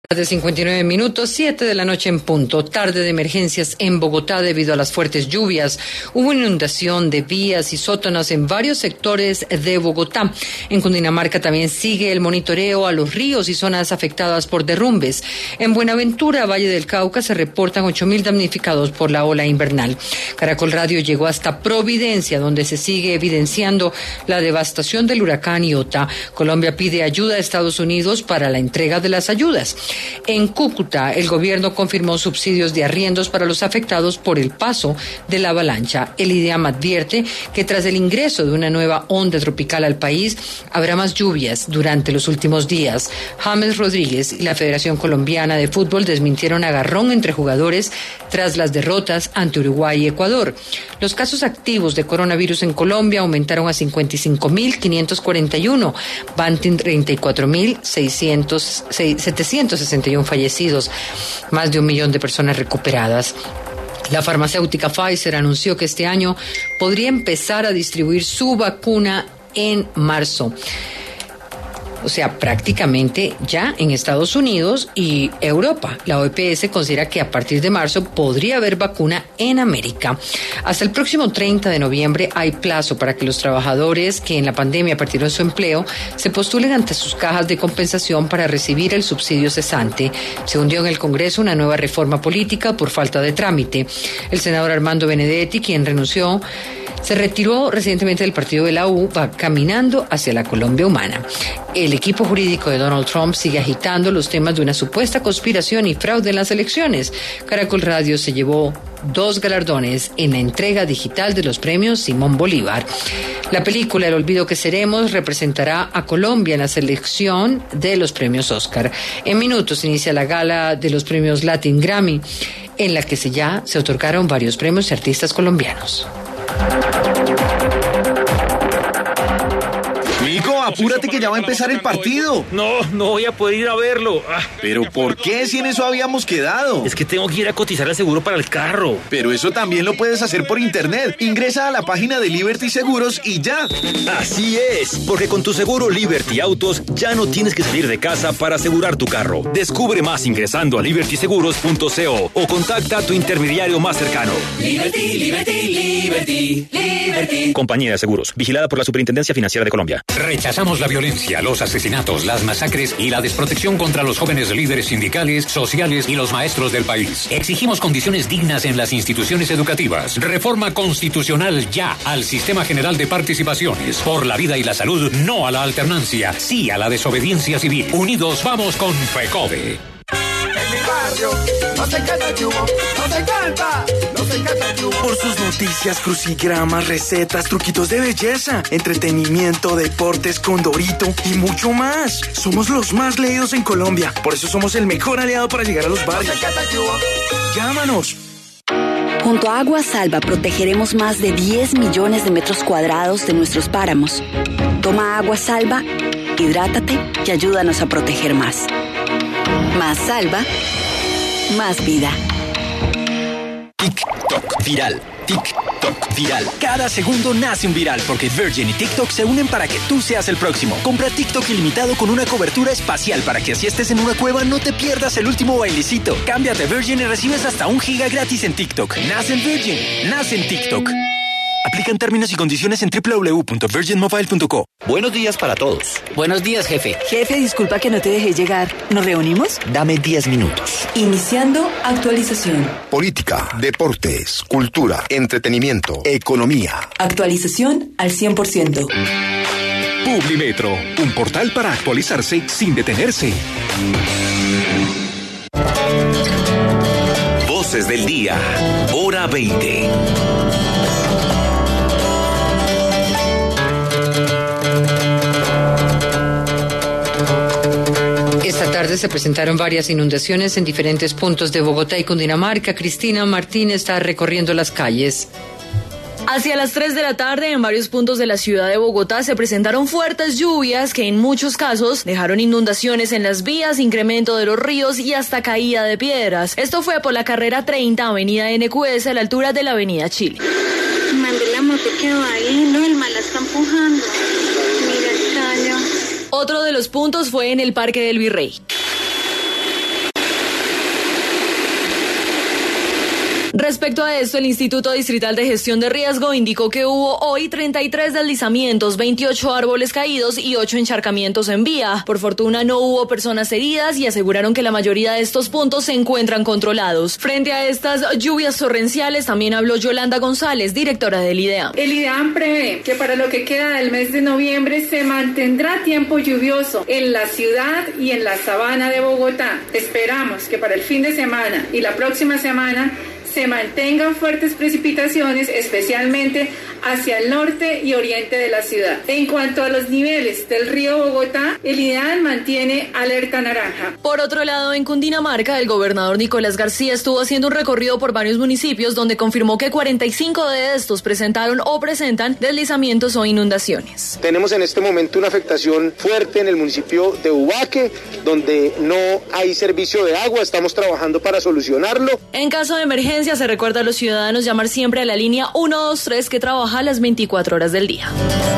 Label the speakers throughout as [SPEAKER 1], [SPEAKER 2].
[SPEAKER 1] De 59 minutos, 7 de la noche en punto. Tarde de emergencias en Bogotá debido a las fuertes lluvias. Hubo inundación de vías y sótanos en varios sectores de Bogotá. En Cundinamarca también sigue el monitoreo a los ríos y zonas afectadas por derrumbes. En Buenaventura, Valle del Cauca, se reportan 8.000 damnificados por la ola invernal. Caracol Radio llegó hasta Providencia, donde se sigue evidenciando la devastación del huracán Iota. Colombia pide ayuda a Estados Unidos para la entrega de las ayudas. En Cúcuta, el gobierno confirmó subsidios de arriendos para los afectados por el paso de la avalancha. El IDEAM advierte que tras el ingreso de una nueva onda tropical al país, habrá más lluvias durante los últimos días. James Rodríguez y la Federación Colombiana de Fútbol desmintieron agarrón entre jugadores tras las derrotas ante Uruguay y Ecuador. Los casos activos de coronavirus en Colombia aumentaron a 55.541, van 34.761 fallecidos, más de 1 millón de personas recuperadas. La farmacéutica Pfizer anunció que este año podría empezar a distribuir su vacuna en marzo. O sea, prácticamente ya en Estados Unidos y Europa. La OPS considera que a partir de marzo podría haber vacuna en América. Hasta el próximo 30 de noviembre hay plazo para que los trabajadores que en la pandemia perdieron su empleo se postulen ante sus cajas de compensación para recibir el subsidio cesante. Se hundió en el Congreso una nueva reforma política por falta de trámite. El senador Armando Benedetti, quien renunció, se retiró recientemente del partido de la U, va caminando hacia la Colombia humana. El equipo jurídico de Donald Trump sigue agitando los temas de una supuesta conspiración y fraude en las elecciones. Caracol Radio se llevó 2 galardones en la entrega digital de los premios Simón Bolívar. La película El olvido que seremos representará a Colombia en la selección de los premios Oscar. En minutos inicia la gala de los premios Latin Grammy, en la que se otorgaron varios premios de artistas colombianos.
[SPEAKER 2] Nico, apúrate que ya va a empezar el partido.
[SPEAKER 3] No voy a poder ir a verlo.
[SPEAKER 2] ¿Pero por qué si en eso habíamos quedado?
[SPEAKER 3] Es que tengo que ir a cotizar el seguro para el carro.
[SPEAKER 2] Pero eso también lo puedes hacer por internet. Ingresa a la página de Liberty Seguros y ya.
[SPEAKER 4] Así es, porque con tu seguro Liberty Autos ya no tienes que salir de casa para asegurar tu carro. Descubre más ingresando a libertyseguros.co o contacta a tu intermediario más cercano.
[SPEAKER 5] Liberty, Liberty, Liberty, Liberty.
[SPEAKER 4] Compañía de Seguros, vigilada por la Superintendencia Financiera de Colombia.
[SPEAKER 6] Rechazamos la violencia, los asesinatos, las masacres y la desprotección contra los jóvenes líderes sindicales, sociales y los maestros del país. Exigimos condiciones dignas en las instituciones educativas. Reforma constitucional ya al Sistema General de Participaciones. Por la vida y la salud, no a la alternancia, sí a la desobediencia civil. Unidos vamos con FECODE.
[SPEAKER 7] Nos encanta el yugo, nos encanta el yugo.
[SPEAKER 8] Por sus noticias, crucigramas, recetas, truquitos de belleza, entretenimiento, deportes, Condorito y mucho más. Somos los más leídos en Colombia. Por eso somos el mejor aliado para llegar a los barrios.
[SPEAKER 7] Nos encanta el yugo.
[SPEAKER 8] Llámanos.
[SPEAKER 9] Junto a Agua Salva protegeremos más de 10 millones de metros cuadrados de nuestros páramos. Toma Agua Salva, hidrátate y ayúdanos a proteger más. Más salva, más vida.
[SPEAKER 4] TikTok viral. TikTok viral. Cada segundo nace un viral porque Virgin y TikTok se unen para que tú seas el próximo. Compra TikTok ilimitado con una cobertura espacial para que así estés en una cueva no te pierdas el último bailecito. Cámbiate a Virgin y recibes hasta 1 giga gratis en TikTok. Nace en Virgin, nace en TikTok. Aplican términos y condiciones en www.virginmobile.co.
[SPEAKER 10] Buenos días para todos.
[SPEAKER 11] Buenos días, jefe.
[SPEAKER 12] Jefe, disculpa que no te dejé llegar. ¿Nos reunimos?
[SPEAKER 10] Dame 10 minutos.
[SPEAKER 12] Iniciando actualización.
[SPEAKER 13] Política, deportes, cultura, entretenimiento, economía.
[SPEAKER 12] Actualización al 100%.
[SPEAKER 6] Publimetro, un portal para actualizarse sin detenerse.
[SPEAKER 14] Voces del día, hora 20.
[SPEAKER 1] Esta tarde se presentaron varias inundaciones en diferentes puntos de Bogotá y Cundinamarca. Cristina Martín está recorriendo las calles.
[SPEAKER 15] Hacia las 3 de la tarde, en varios puntos de la ciudad de Bogotá se presentaron fuertes lluvias que en muchos casos dejaron inundaciones en las vías, incremento de los ríos y hasta caída de piedras. Esto fue por la carrera 30, avenida NQS, a la altura de la avenida Chile.
[SPEAKER 16] Mandé la moto que va ahí, no, el mal la está empujando. Mira, extraño.
[SPEAKER 15] Otro de los puntos fue en el Parque del Virrey. Respecto a esto, el Instituto Distrital de Gestión de Riesgo indicó que hubo hoy 33 deslizamientos, 28 árboles caídos y 8 encharcamientos en vía. Por fortuna no hubo personas heridas y aseguraron que la mayoría de estos puntos se encuentran controlados. Frente a estas lluvias torrenciales también habló Yolanda González, directora del IDEAM.
[SPEAKER 11] El IDEAM prevé que para lo que queda del mes de noviembre se mantendrá tiempo lluvioso en la ciudad y en la sabana de Bogotá. Esperamos que para el fin de semana y la próxima semana se mantengan fuertes precipitaciones, especialmente hacia el norte y oriente de la ciudad. En cuanto a los niveles del río Bogotá, el IDEAM mantiene alerta naranja.
[SPEAKER 15] Por otro lado, en Cundinamarca, el gobernador Nicolás García estuvo haciendo un recorrido por varios municipios donde confirmó que 45 de estos presentaron o presentan deslizamientos o inundaciones.
[SPEAKER 17] Tenemos en este momento una afectación fuerte en el municipio de Ubaque, donde no hay servicio de agua, estamos trabajando para solucionarlo.
[SPEAKER 15] En caso de emergencia, se recuerda a los ciudadanos llamar siempre a la línea 123 que trabaja a las 24 horas del día.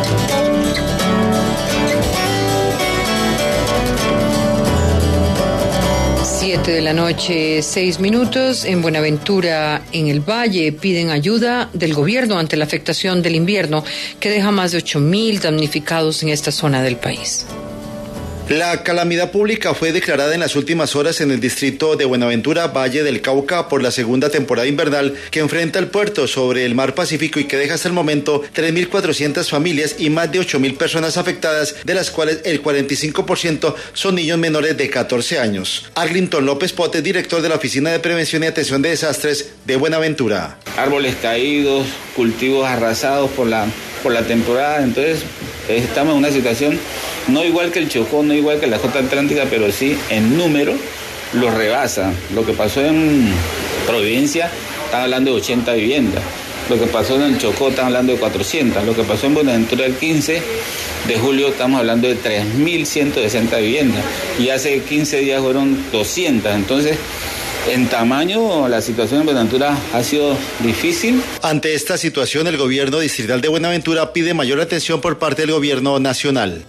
[SPEAKER 1] Siete de la noche, 6 minutos. En Buenaventura, en el Valle, piden ayuda del gobierno ante la afectación del invierno que deja más de 8.000 damnificados en esta zona del país.
[SPEAKER 18] La calamidad pública fue declarada en las últimas horas en el distrito de Buenaventura, Valle del Cauca, por la segunda temporada invernal que enfrenta el puerto sobre el mar Pacífico y que deja hasta el momento 3.400 familias y más de 8.000 personas afectadas, de las cuales el 45% son niños menores de 14 años. Arlington López Pote, director de la Oficina de Prevención y Atención de Desastres de Buenaventura.
[SPEAKER 19] Árboles caídos, cultivos arrasados por la temporada, entonces estamos en una situación no igual que el Chocó, no igual que la costa atlántica, pero sí en número lo rebasa. Lo que pasó en Providencia, están hablando de 80 viviendas. Lo que pasó en el Chocó, están hablando de 400. Lo que pasó en Buenaventura el 15 de julio, estamos hablando de 3.160 viviendas. Y hace 15 días fueron 200. Entonces, en tamaño, la situación en Buenaventura ha sido difícil.
[SPEAKER 18] Ante esta situación, el gobierno distrital de Buenaventura pide mayor atención por parte del gobierno nacional.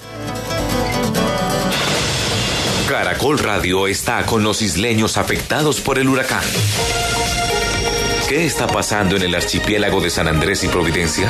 [SPEAKER 14] Caracol Radio está con los isleños afectados por el huracán. ¿Qué está pasando en el archipiélago de San Andrés y Providencia?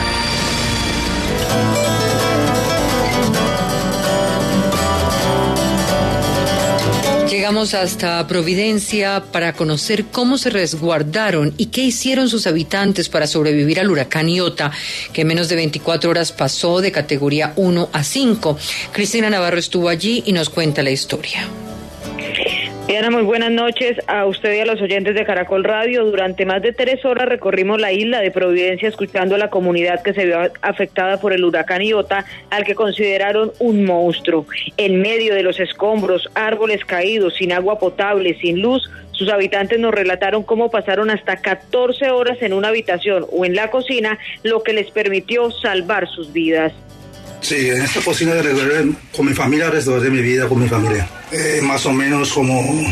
[SPEAKER 1] Llegamos hasta Providencia para conocer cómo se resguardaron y qué hicieron sus habitantes para sobrevivir al huracán Iota, que en menos de 24 horas pasó de categoría 1 a 5. Cristina Navarro estuvo allí y nos cuenta la historia.
[SPEAKER 20] Diana, muy buenas noches a usted y a los oyentes de Caracol Radio. Durante más de 3 horas recorrimos la isla de Providencia escuchando a la comunidad que se vio afectada por el huracán Iota, al que consideraron un monstruo. En medio de los escombros, árboles caídos, sin agua potable, sin luz, sus habitantes nos relataron cómo pasaron hasta 14 horas en una habitación o en la cocina, lo que les permitió salvar sus vidas.
[SPEAKER 21] Sí, en esta cocina con mi familia, resguardé mi vida con mi familia. Más o menos como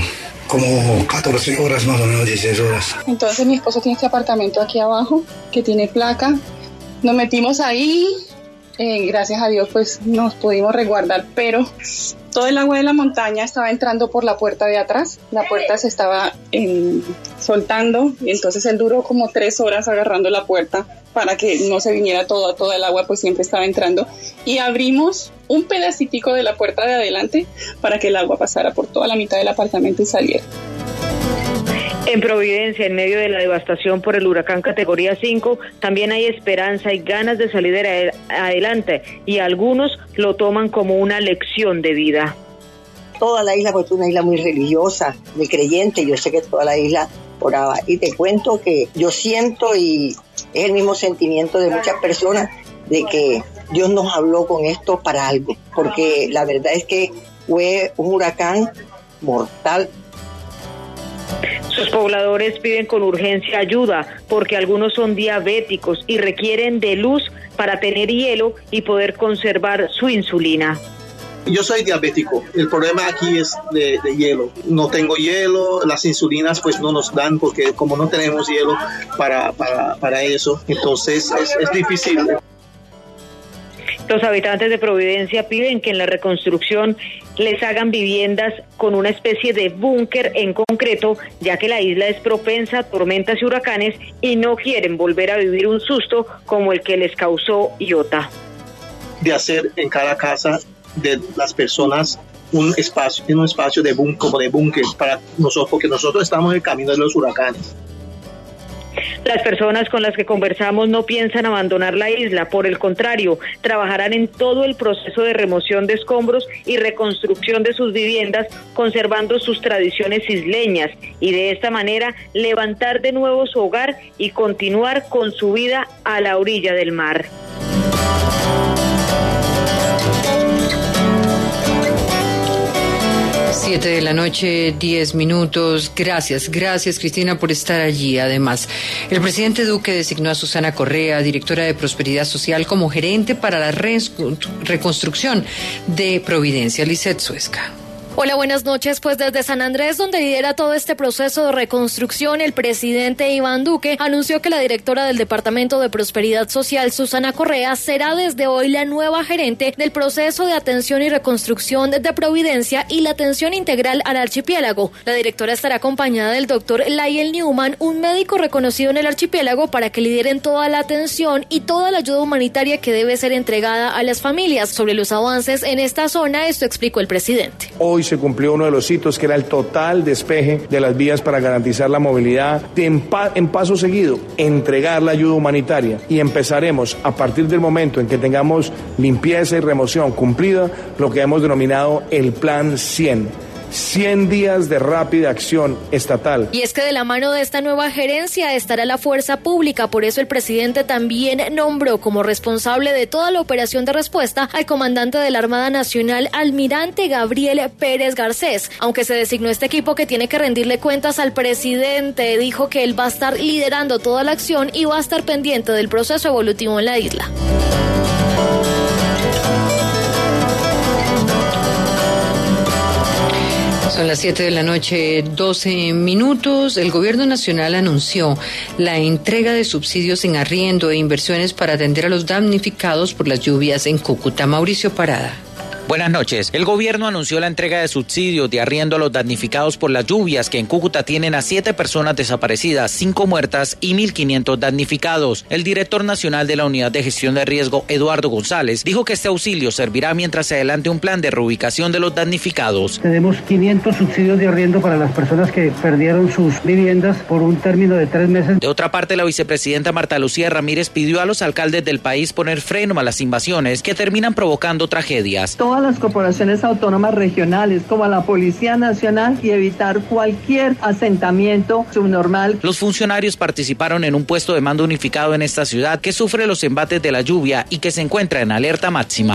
[SPEAKER 21] 14 horas, más o menos 16 horas.
[SPEAKER 22] Entonces mi esposo tiene este apartamento aquí abajo, que tiene placa. Nos metimos ahí, gracias a Dios pues nos pudimos resguardar, pero todo el agua de la montaña estaba entrando por la puerta de atrás. La puerta se estaba soltando y entonces él duró como 3 horas agarrando la puerta para que no se viniera toda el agua, pues siempre estaba entrando. Y abrimos un pedacitico de la puerta de adelante para que el agua pasara por toda la mitad del apartamento y saliera.
[SPEAKER 20] En Providencia, en medio de la devastación por el huracán categoría 5, también hay esperanza y ganas de salir adelante, y algunos lo toman como una lección de vida.
[SPEAKER 23] Toda la isla, pues es una isla muy religiosa, muy creyente, yo sé que toda la isla oraba. Y te cuento que yo siento, y es el mismo sentimiento de muchas personas, de que Dios nos habló con esto para algo, porque la verdad es que fue un huracán mortal.
[SPEAKER 20] Sus pobladores piden con urgencia ayuda porque algunos son diabéticos y requieren de luz para tener hielo y poder conservar su insulina.
[SPEAKER 24] Yo soy diabético, el problema aquí es de hielo. No tengo hielo, las insulinas pues no nos dan porque como no tenemos hielo para eso, entonces es difícil.
[SPEAKER 20] Los habitantes de Providencia piden que en la reconstrucción les hagan viviendas con una especie de búnker en concreto, ya que la isla es propensa a tormentas y huracanes y no quieren volver a vivir un susto como el que les causó Iota.
[SPEAKER 24] De hacer en cada casa de las personas un espacio de búnker para nosotros, porque nosotros estamos en el camino de los huracanes.
[SPEAKER 20] Las personas con las que conversamos no piensan abandonar la isla, por el contrario, trabajarán en todo el proceso de remoción de escombros y reconstrucción de sus viviendas, conservando sus tradiciones isleñas y de esta manera levantar de nuevo su hogar y continuar con su vida a la orilla del mar.
[SPEAKER 1] 7 de la noche, 10 minutos. Gracias Cristina por estar allí. Además, el presidente Duque designó a Susana Correa, directora de Prosperidad Social, como gerente para la reconstrucción de Providencia. Lisset Suezca.
[SPEAKER 2] Hola, buenas noches. Pues desde San Andrés, donde lidera todo este proceso de reconstrucción, el presidente Iván Duque anunció que la directora del Departamento de Prosperidad Social, Susana Correa, será desde hoy la nueva gerente del proceso de atención y reconstrucción de Providencia y la atención integral al archipiélago. La directora estará acompañada del doctor Lyle Newman, un médico reconocido en el archipiélago, para que lideren toda la atención y toda la ayuda humanitaria que debe ser entregada a las familias. Sobre los avances en esta zona, esto explicó el presidente.
[SPEAKER 3] Hoy se cumplió uno de los hitos, que era el total despeje de las vías para garantizar la movilidad. En paso seguido, entregar la ayuda humanitaria, y empezaremos a partir del momento en que tengamos limpieza y remoción cumplida, lo que hemos denominado el Plan 100 días de rápida acción estatal.
[SPEAKER 2] Y es que de la mano de esta nueva gerencia estará la fuerza pública. Por eso el presidente también nombró como responsable de toda la operación de respuesta al comandante de la Armada Nacional, almirante Gabriel Pérez Garcés. Aunque se designó este equipo que tiene que rendirle cuentas al presidente, dijo que él va a estar liderando toda la acción y va a estar pendiente del proceso evolutivo en la isla.
[SPEAKER 1] Son las 7 de la noche, 12 minutos. El Gobierno Nacional anunció la entrega de subsidios en arriendo e inversiones para atender a los damnificados por las lluvias en Cúcuta. Mauricio Parada.
[SPEAKER 5] Buenas noches. El gobierno anunció la entrega de subsidios de arriendo a los damnificados por las lluvias, que en Cúcuta tienen a 7 personas desaparecidas, 5 muertas y 1.500 damnificados. El director nacional de la Unidad de Gestión de Riesgo, Eduardo González, dijo que este auxilio servirá mientras se adelante un plan de reubicación de los damnificados.
[SPEAKER 7] Tenemos 500 subsidios de arriendo para las personas que perdieron sus viviendas por un término de 3 meses.
[SPEAKER 5] De otra parte, la vicepresidenta Marta Lucía Ramírez pidió a los alcaldes del país poner freno a las invasiones que terminan provocando tragedias.
[SPEAKER 25] Todas las corporaciones autónomas regionales, como a la Policía Nacional, y evitar cualquier asentamiento subnormal.
[SPEAKER 5] Los funcionarios participaron en un puesto de mando unificado en esta ciudad que sufre los embates de la lluvia y que se encuentra en alerta máxima.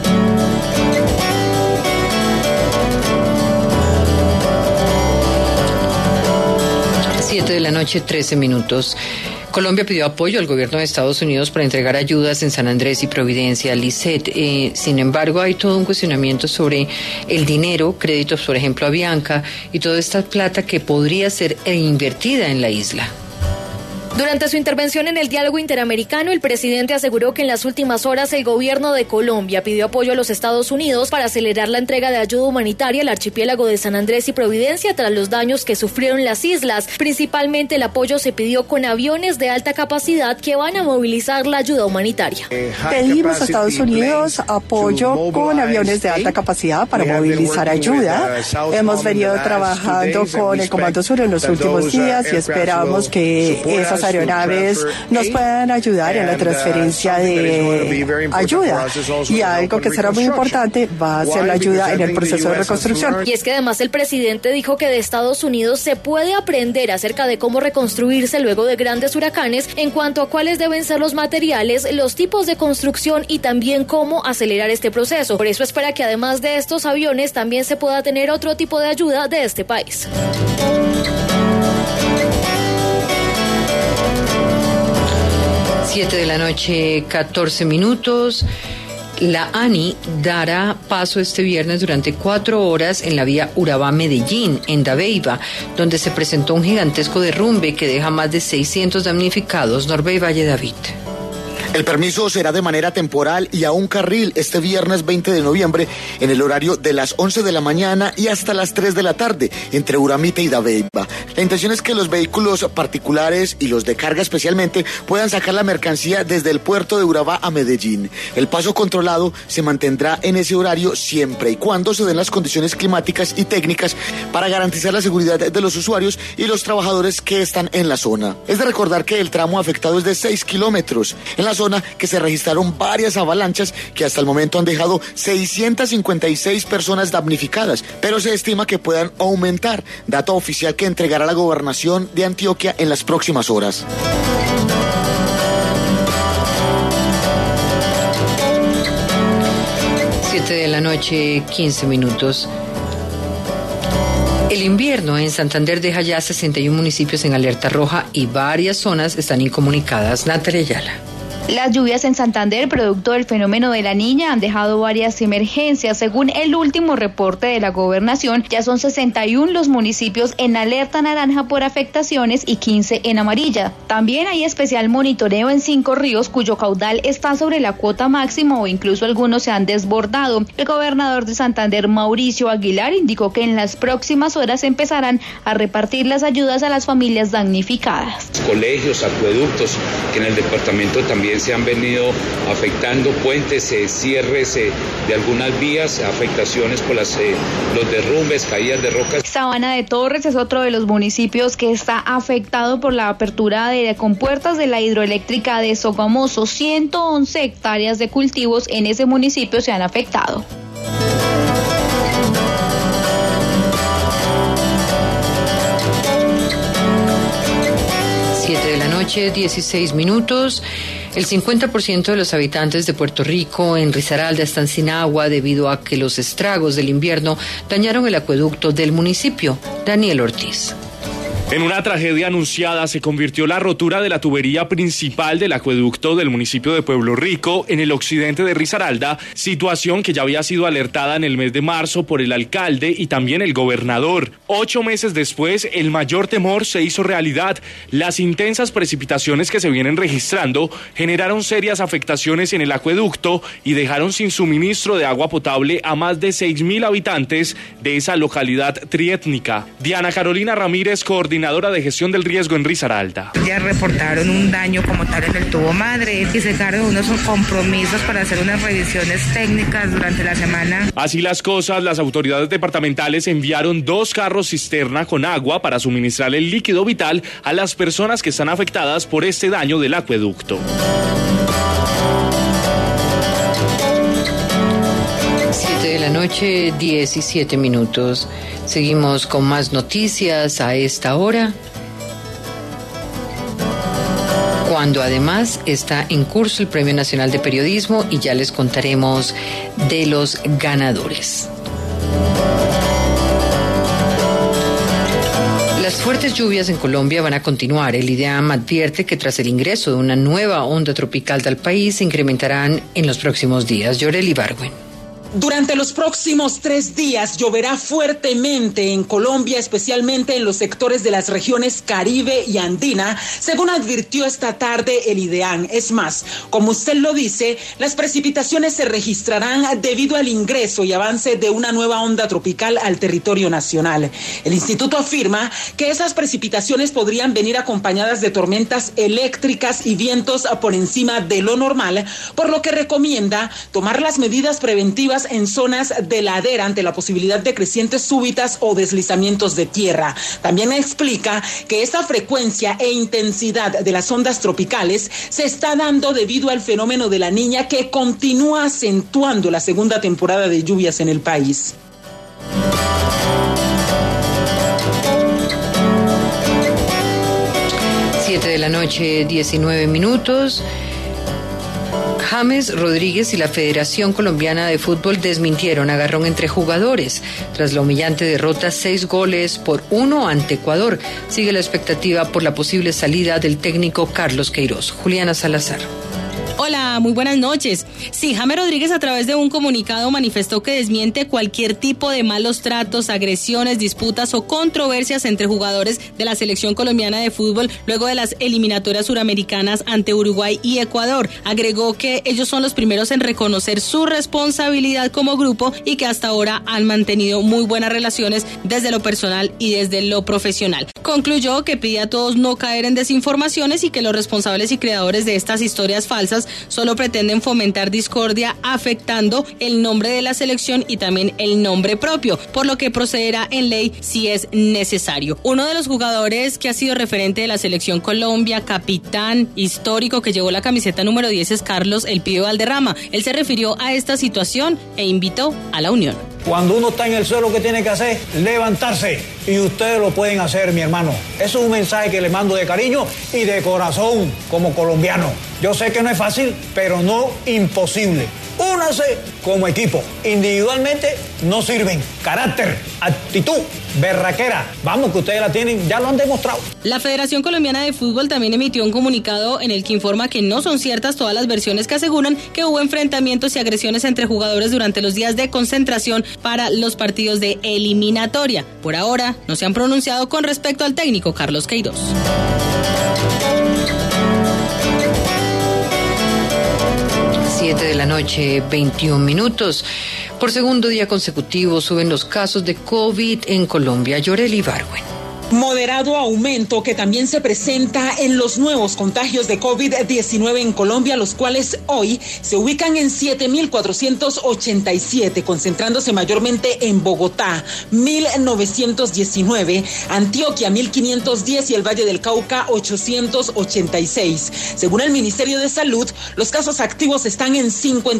[SPEAKER 1] De la noche, 13 minutos. Colombia pidió apoyo al gobierno de Estados Unidos para entregar ayudas en San Andrés y Providencia. Lisset, sin embargo, hay todo un cuestionamiento sobre el dinero, créditos, por ejemplo, a Bianca, y toda esta plata que podría ser invertida en la isla.
[SPEAKER 2] Durante su intervención en el diálogo interamericano, el presidente aseguró que en las últimas horas el gobierno de Colombia pidió apoyo a los Estados Unidos para acelerar la entrega de ayuda humanitaria al archipiélago de San Andrés y Providencia tras los daños que sufrieron las islas. Principalmente el apoyo se pidió con aviones de alta capacidad que van a movilizar la ayuda humanitaria.
[SPEAKER 26] Pedimos a Estados Unidos apoyo con aviones de alta capacidad para movilizar ayuda. Hemos venido trabajando con el Comando Sur en los últimos días y esperamos que esas aeronaves nos puedan ayudar en la transferencia de ayuda. Y algo que será muy importante va a ser la ayuda en el proceso de reconstrucción.
[SPEAKER 2] Y es que además el presidente dijo que de Estados Unidos se puede aprender acerca de cómo reconstruirse luego de grandes huracanes en cuanto a cuáles deben ser los materiales, los tipos de construcción y también cómo acelerar este proceso. Por eso espera que además de estos aviones también se pueda tener otro tipo de ayuda de este país.
[SPEAKER 1] 7 de la noche, 14 minutos. La ANI dará paso este viernes durante 4 horas en la vía Urabá-Medellín, en Dabeiba, donde se presentó un gigantesco derrumbe que deja más de 600 damnificados. Norbey Valle David.
[SPEAKER 4] El permiso será de manera temporal y a un carril este viernes 20 de noviembre en el horario de las 11 de la mañana y hasta las 3 de la tarde entre Uramite y Dabeiba. La intención es que los vehículos particulares y los de carga especialmente puedan sacar la mercancía desde el puerto de Urabá a Medellín. El paso controlado se mantendrá en ese horario siempre y cuando se den las condiciones climáticas y técnicas para garantizar la seguridad de los usuarios y los trabajadores que están en la zona. Es de recordar que el tramo afectado es de 6 kilómetros. En la zona que se registraron varias avalanchas que hasta el momento han dejado 656 personas damnificadas, pero se estima que puedan aumentar, dato oficial que entregará la gobernación de Antioquia en las próximas horas.
[SPEAKER 1] De la noche, 15 minutos. El invierno en Santander deja ya 61 municipios en alerta roja y varias zonas están incomunicadas. Natalia Ayala.
[SPEAKER 8] Las lluvias en Santander, producto del fenómeno de la Niña, han dejado varias emergencias. Según el último reporte de la gobernación, ya son 61 los municipios en alerta naranja por afectaciones y 15 en amarilla. También hay especial monitoreo en 5 ríos cuyo caudal está sobre la cuota máxima o incluso algunos se han desbordado. El gobernador de Santander, Mauricio Aguilar, indicó que en las próximas horas empezarán a repartir las ayudas a las familias damnificadas.
[SPEAKER 9] Colegios, acueductos, que en el departamento también se han venido afectando, puentes, cierres de algunas vías, afectaciones por los derrumbes, caídas de rocas.
[SPEAKER 8] Sabana de Torres es otro de los municipios que está afectado por la apertura de compuertas de la hidroeléctrica de Sogamoso. 111 hectáreas de cultivos en ese municipio se han afectado.
[SPEAKER 1] De la noche, 16 minutos. El 50% de los habitantes de Puerto Rico en Risaralda están sin agua debido a que los estragos del invierno dañaron el acueducto del municipio. Daniel Ortiz.
[SPEAKER 10] En una tragedia anunciada se convirtió la rotura de la tubería principal del acueducto del municipio de Pueblo Rico en el occidente de Risaralda, situación que ya había sido alertada en el mes de marzo por el alcalde y también el gobernador. 8 meses después, el mayor temor se hizo realidad. Las intensas precipitaciones que se vienen registrando generaron serias afectaciones en el acueducto y dejaron sin suministro de agua potable a más de 6.000 habitantes de esa localidad triétnica. Diana Carolina Ramírez, coordinadora de gestión del riesgo en Risaralda.
[SPEAKER 12] Ya reportaron un daño como tal en el tubo madre y se cargan unos compromisos para hacer unas revisiones técnicas durante la semana.
[SPEAKER 10] Así las cosas, las autoridades departamentales enviaron 2 carros cisterna con agua para suministrar el líquido vital a las personas que están afectadas por este daño del acueducto.
[SPEAKER 1] 7 de la noche, 17 minutos. Seguimos con más noticias a esta hora, cuando además está en curso el Premio Nacional de Periodismo y ya les contaremos de los ganadores. Las fuertes lluvias en Colombia van a continuar. El IDEAM advierte que tras el ingreso de una nueva onda tropical del país se incrementarán en los próximos días. Yoreli Ibargüen.
[SPEAKER 13] Durante los próximos 3 días lloverá fuertemente en Colombia, especialmente en los sectores de las regiones Caribe y Andina, según advirtió esta tarde el IDEAM. Es más, como usted lo dice, las precipitaciones se registrarán debido al ingreso y avance de una nueva onda tropical al territorio nacional. El instituto afirma que esas precipitaciones podrían venir acompañadas de tormentas eléctricas y vientos por encima de lo normal, por lo que recomienda tomar las medidas preventivas en zonas de ladera ante la posibilidad de crecientes súbitas o deslizamientos de tierra. También explica que esta frecuencia e intensidad de las ondas tropicales se está dando debido al fenómeno de la Niña, que continúa acentuando la segunda temporada de lluvias en el país.
[SPEAKER 1] De la noche, 19 minutos. James Rodríguez y la Federación Colombiana de Fútbol desmintieron agarrón entre jugadores. Tras la humillante derrota 6-1 ante Ecuador, sigue la expectativa por la posible salida del técnico Carlos Queiroz. Juliana Salazar.
[SPEAKER 6] Hola, muy buenas noches. Sí, James Rodríguez a través de un comunicado manifestó que desmiente cualquier tipo de malos tratos, agresiones, disputas o controversias entre jugadores de la selección colombiana de fútbol luego de las eliminatorias suramericanas ante Uruguay y Ecuador. Agregó que ellos son los primeros en reconocer su responsabilidad como grupo y que hasta ahora han mantenido muy buenas relaciones desde lo personal y desde lo profesional. Concluyó que pide a todos no caer en desinformaciones y que los responsables y creadores de estas historias falsas solo pretenden fomentar discordia afectando el nombre de la selección y también el nombre propio, por lo que procederá en ley si es necesario. Uno de los jugadores que ha sido referente de la selección Colombia, capitán histórico que llevó la camiseta número 10 es Carlos El Pío Valderrama. Él se refirió a esta situación e invitó a la unión.
[SPEAKER 11] Cuando uno está en el suelo, ¿qué tiene que hacer? Levantarse. Y ustedes lo pueden hacer, mi hermano. Eso es un mensaje que le mando de cariño y de corazón como colombiano. Yo sé que no es fácil, pero no imposible. Únanse como equipo. Individualmente no sirven. Carácter, actitud, berraquera. Vamos, que ustedes la tienen, ya lo han demostrado.
[SPEAKER 6] La Federación Colombiana de Fútbol también emitió un comunicado en el que informa que no son ciertas todas las versiones que aseguran que hubo enfrentamientos y agresiones entre jugadores durante los días de concentración para los partidos de eliminatoria. Por ahora, no se han pronunciado con respecto al técnico Carlos Queiroz.
[SPEAKER 1] 7 de la noche, 21 minutos. Por segundo día consecutivo suben los casos de COVID en Colombia. Yoreli Ibargüen.
[SPEAKER 13] Moderado aumento que también se presenta en los nuevos contagios de COVID-19 en Colombia, los cuales hoy se ubican en 7.487, concentrándose mayormente en Bogotá, 1.919, Antioquia, 1.510 y el Valle del Cauca, 886. Según el Ministerio de Salud, los casos activos están en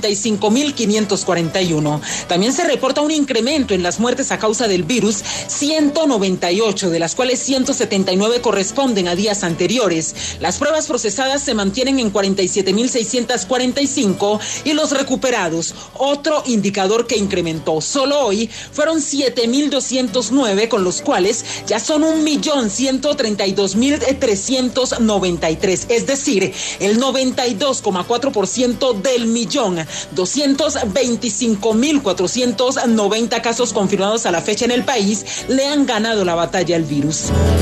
[SPEAKER 13] 55.541. También se reporta un incremento en las muertes a causa del virus, 198, de las cuales 179 corresponden a días anteriores. Las pruebas procesadas se mantienen en 47.645 y los recuperados, otro indicador que incrementó. Solo hoy fueron 7.209, con los cuales ya son 1.132.393, es decir, el 92,4% del 1.225.490 casos confirmados a la fecha en el país le han ganado la batalla al virus.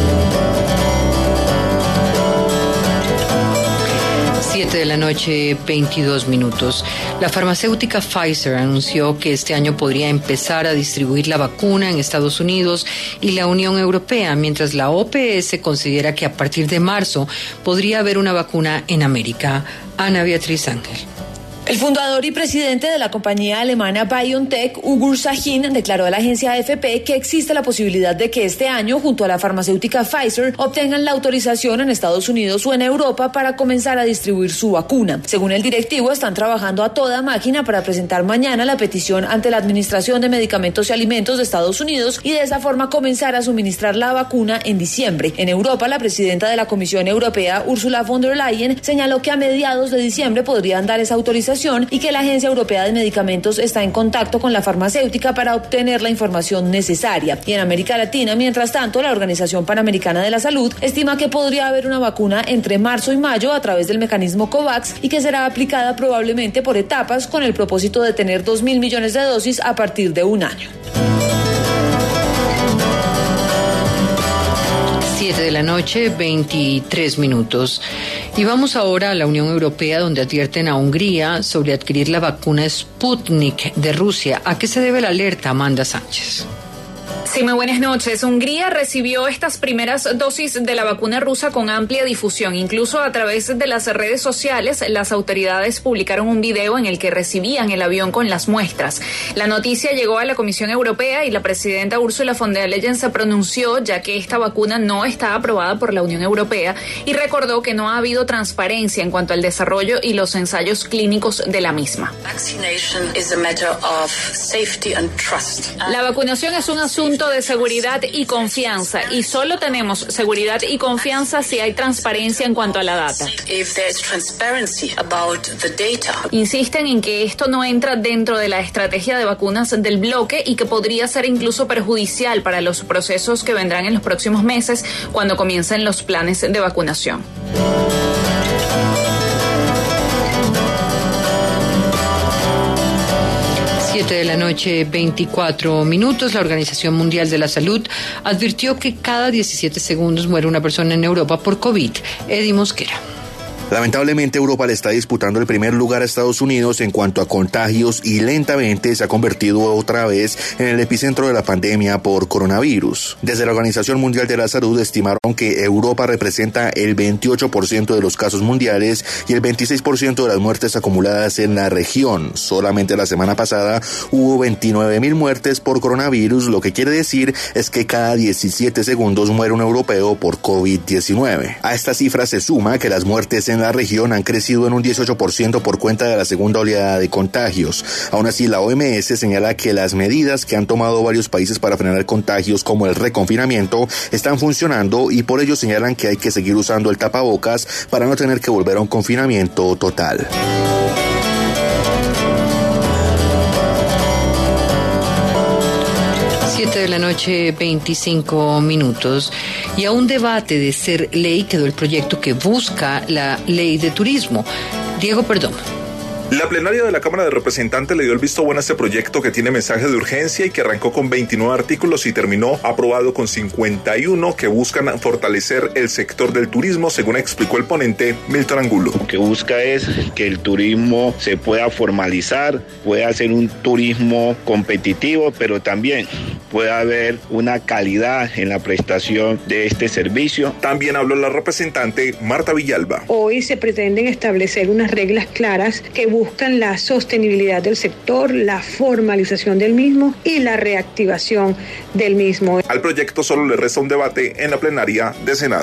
[SPEAKER 1] 7 de la noche, 22 minutos. La farmacéutica Pfizer anunció que este año podría empezar a distribuir la vacuna en Estados Unidos y la Unión Europea, mientras la OPS considera que a partir de marzo podría haber una vacuna en América. Ana Beatriz Ángel.
[SPEAKER 15] El fundador y presidente de la compañía alemana BioNTech, Ugur Sahin, declaró a la agencia AFP que existe la posibilidad de que este año, junto a la farmacéutica Pfizer, obtengan la autorización en Estados Unidos o en Europa para comenzar a distribuir su vacuna. Según el directivo, están trabajando a toda máquina para presentar mañana la petición ante la Administración de Medicamentos y Alimentos de Estados Unidos y de esa forma comenzar a suministrar la vacuna en diciembre. En Europa, la presidenta de la Comisión Europea, Ursula von der Leyen, señaló que a mediados de diciembre podrían dar esa autorización y que la Agencia Europea de Medicamentos está en contacto con la farmacéutica para obtener la información necesaria. Y en América Latina, mientras tanto, la Organización Panamericana de la Salud estima que podría haber una vacuna entre marzo y mayo a través del mecanismo COVAX y que será aplicada probablemente por etapas con el propósito de tener 2.000 millones de dosis a partir de un año.
[SPEAKER 1] 7 de la noche, 23 minutos. Y vamos ahora a la Unión Europea, donde advierten a Hungría sobre adquirir la vacuna Sputnik de Rusia. ¿A qué se debe la alerta, Amanda Sánchez?
[SPEAKER 16] Sí, muy buenas noches. Hungría recibió estas primeras dosis de la vacuna rusa con amplia difusión. Incluso a través de las redes sociales, las autoridades publicaron un video en el que recibían el avión con las muestras. La noticia llegó a la Comisión Europea y la presidenta Ursula von der Leyen se pronunció, ya que esta vacuna no está aprobada por la Unión Europea, y recordó que no ha habido transparencia en cuanto al desarrollo y los ensayos clínicos de la misma. La vacunación es un asunto de seguridad y confianza, y solo tenemos seguridad y confianza si hay transparencia en cuanto a la data. Insisten en que esto no entra dentro de la estrategia de vacunas del bloque y que podría ser incluso perjudicial para los procesos que vendrán en los próximos meses cuando comiencen los planes de vacunación.
[SPEAKER 1] 7:24 p.m. La Organización Mundial de la Salud advirtió que cada 17 segundos muere una persona en Europa por COVID. Eddie Mosquera.
[SPEAKER 14] Lamentablemente, Europa le está disputando el primer lugar a Estados Unidos en cuanto a contagios y lentamente se ha convertido otra vez en el epicentro de la pandemia por coronavirus. Desde la Organización Mundial de la Salud estimaron que Europa representa el 28% de los casos mundiales y el 26% de las muertes acumuladas en la región. Solamente la semana pasada hubo 29.000 muertes por coronavirus, lo que quiere decir es que cada 17 segundos muere un europeo por COVID-19. A esta cifra se suma que las muertes en la región han crecido en un 18% por cuenta de la segunda oleada de contagios. Aún así, la OMS señala que las medidas que han tomado varios países para frenar contagios, como el reconfinamiento, están funcionando y por ello señalan que hay que seguir usando el tapabocas para no tener que volver a un confinamiento total.
[SPEAKER 1] De la noche, 25 minutos. Y a un debate de ser ley quedó el proyecto que busca la ley de turismo. Diego Perdomo.
[SPEAKER 17] La plenaria de la Cámara de Representantes le dio el visto bueno a este proyecto que tiene mensaje de urgencia y que arrancó con 29 artículos y terminó aprobado con 51 que buscan fortalecer el sector del turismo, según explicó el ponente Milton Angulo.
[SPEAKER 18] Lo que busca es que el turismo se pueda formalizar, pueda ser un turismo competitivo, pero también pueda haber una calidad en la prestación de este servicio.
[SPEAKER 17] También habló la representante Marta Villalba.
[SPEAKER 19] Hoy se pretenden establecer unas reglas claras que buscan la sostenibilidad del sector, la formalización del mismo y la reactivación del mismo.
[SPEAKER 17] Al proyecto solo le resta un debate en la plenaria de Senado.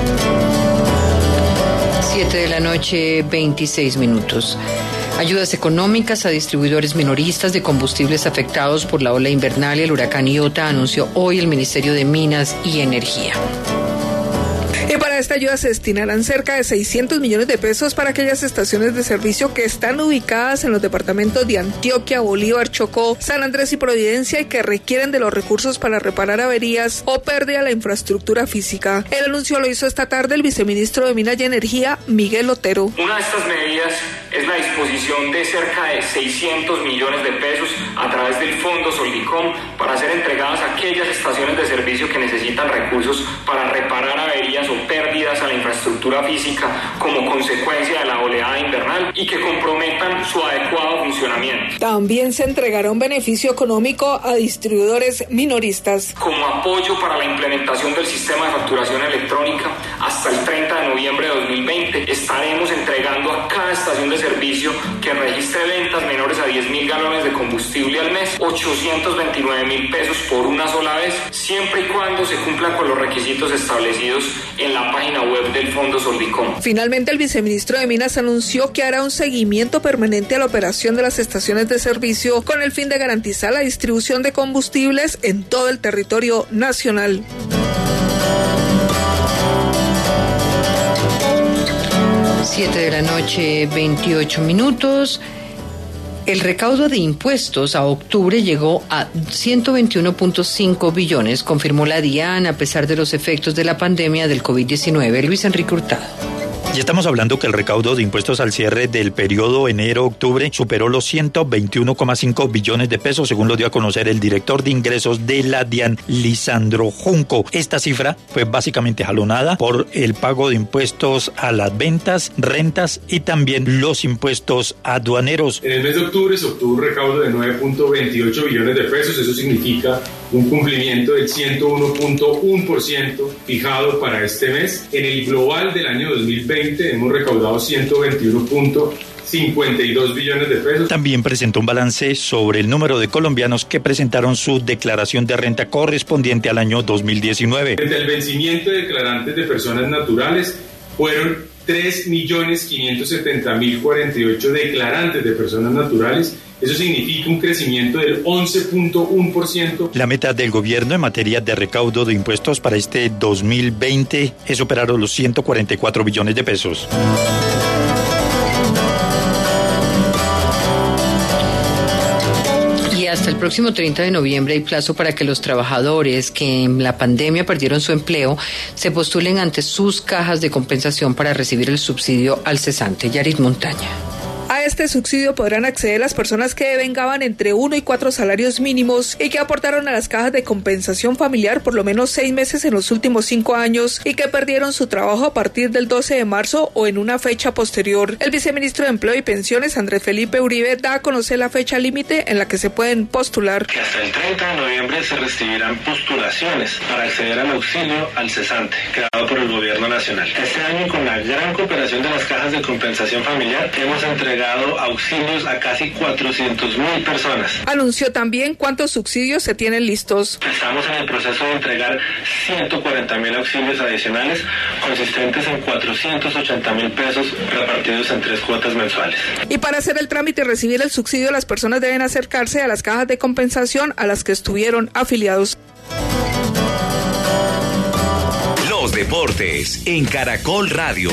[SPEAKER 1] 7 de la noche, 26 minutos. Ayudas económicas a distribuidores minoristas de combustibles afectados por la ola invernal y el huracán Iota, anunció hoy el Ministerio de Minas y Energía.
[SPEAKER 21] Y para esta ayuda se destinarán cerca de 600 millones de pesos para aquellas estaciones de servicio que están ubicadas en los departamentos de Antioquia, Bolívar, Chocó, San Andrés y Providencia y que requieren de los recursos para reparar averías o pérdida de la infraestructura física. El anuncio lo hizo esta tarde el viceministro de Minas y Energía, Miguel Otero.
[SPEAKER 22] Una de estas medidas es la disposición de cerca de 600 millones de pesos a través del Fondo Soldicom para ser entregadas a aquellas estaciones de servicio que necesitan recursos para reparar averías o pérdidas a la infraestructura física como consecuencia de la oleada invernal y que comprometan su adecuado funcionamiento.
[SPEAKER 21] También se entregará un beneficio económico a distribuidores minoristas.
[SPEAKER 22] Como apoyo para la implementación del sistema de facturación electrónica, hasta el 30 de noviembre de 2020 estaremos entregando a cada estación de servicio que registre ventas menores a 10.000 galones de combustible al mes, 829.000 pesos por una sola vez, siempre y cuando se cumplan con los requisitos establecidos en la página web del Fondo Soldicom.
[SPEAKER 21] Finalmente, el viceministro de Minas anunció que hará un seguimiento permanente a la operación de las estaciones de servicio con el fin de garantizar la distribución de combustibles en todo el territorio nacional.
[SPEAKER 1] Siete de la noche, 28 minutos. El recaudo de impuestos a octubre llegó a 121.5 billones, confirmó la DIAN, a pesar de los efectos de la pandemia del COVID-19. Luis Enrique Hurtado.
[SPEAKER 27] Y estamos hablando que el recaudo de impuestos al cierre del periodo enero-octubre superó los 121,5 billones de pesos, según lo dio a conocer el director de ingresos de la DIAN, Lisandro Junco. Esta cifra fue básicamente jalonada por el pago de impuestos a las ventas, rentas y también los impuestos aduaneros.
[SPEAKER 28] En el mes de octubre se obtuvo un recaudo de 9.28 billones de pesos. Eso significa un cumplimiento del 101.1% fijado para este mes. En el global del año 2020 hemos recaudado 121.52 billones de pesos.
[SPEAKER 27] También presentó un balance sobre el número de colombianos que presentaron su declaración de renta correspondiente al año 2019.
[SPEAKER 28] Desde el vencimiento de declarantes de personas naturales fueron 3.570.048 declarantes de personas naturales. Eso significa un crecimiento del 11.1%.
[SPEAKER 27] La meta del gobierno en materia de recaudo de impuestos para este 2020 es superar los 144 billones de pesos.
[SPEAKER 1] Y hasta el próximo 30 de noviembre hay plazo para que los trabajadores que en la pandemia perdieron su empleo se postulen ante sus cajas de compensación para recibir el subsidio al cesante. Yarit Montaña.
[SPEAKER 21] A este subsidio podrán acceder las personas que devengaban entre 1 y 4 salarios mínimos y que aportaron a las cajas de compensación familiar por lo menos 6 meses en los últimos 5 años y que perdieron su trabajo a partir del 12 de marzo o en una fecha posterior. El viceministro de Empleo y Pensiones, Andrés Felipe Uribe, da a conocer la fecha límite en la que se pueden postular.
[SPEAKER 3] Que hasta el 30 de noviembre se recibirán postulaciones para acceder al auxilio al cesante, creado por el Gobierno Nacional. Este año, con la gran cooperación de las cajas de compensación familiar, hemos entregado auxilios a casi 400.000 personas.
[SPEAKER 21] Anunció también cuántos subsidios se tienen listos.
[SPEAKER 3] Estamos en el proceso de entregar 140.000 auxilios adicionales, consistentes en 480.000 pesos repartidos en 3 cuotas mensuales.
[SPEAKER 21] Y para hacer el trámite y recibir el subsidio, las personas deben acercarse a las cajas de compensación a las que estuvieron afiliados.
[SPEAKER 5] Los deportes en Caracol Radio.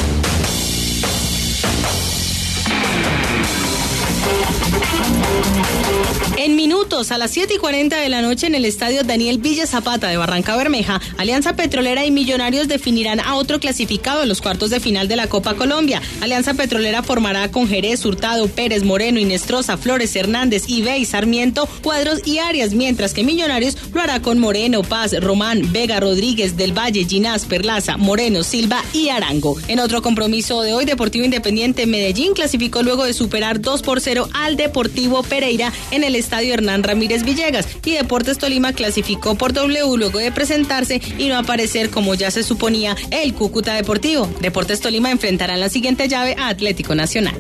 [SPEAKER 6] En minutos, a las 7:40 de la noche en el estadio Daniel Villa Zapata de Barranca Bermeja, Alianza Petrolera y Millonarios definirán a otro clasificado en los cuartos de final de la Copa Colombia. Alianza Petrolera formará con Jerez, Hurtado, Pérez, Moreno, Inestrosa, Flores, Hernández, Ibey, Sarmiento, Cuadros y Arias, mientras que Millonarios lo hará con Moreno, Paz, Román, Vega, Rodríguez, Del Valle, Ginás, Perlaza, Moreno, Silva y Arango. En otro compromiso de hoy, Deportivo Independiente Medellín clasificó luego de superar 2-0 al Deportivo Pereira en el estadio Hernán Ramírez Villegas, y Deportes Tolima clasificó por W luego de presentarse y no aparecer como ya se suponía el Cúcuta Deportivo. Deportes Tolima enfrentará en la siguiente llave a Atlético Nacional.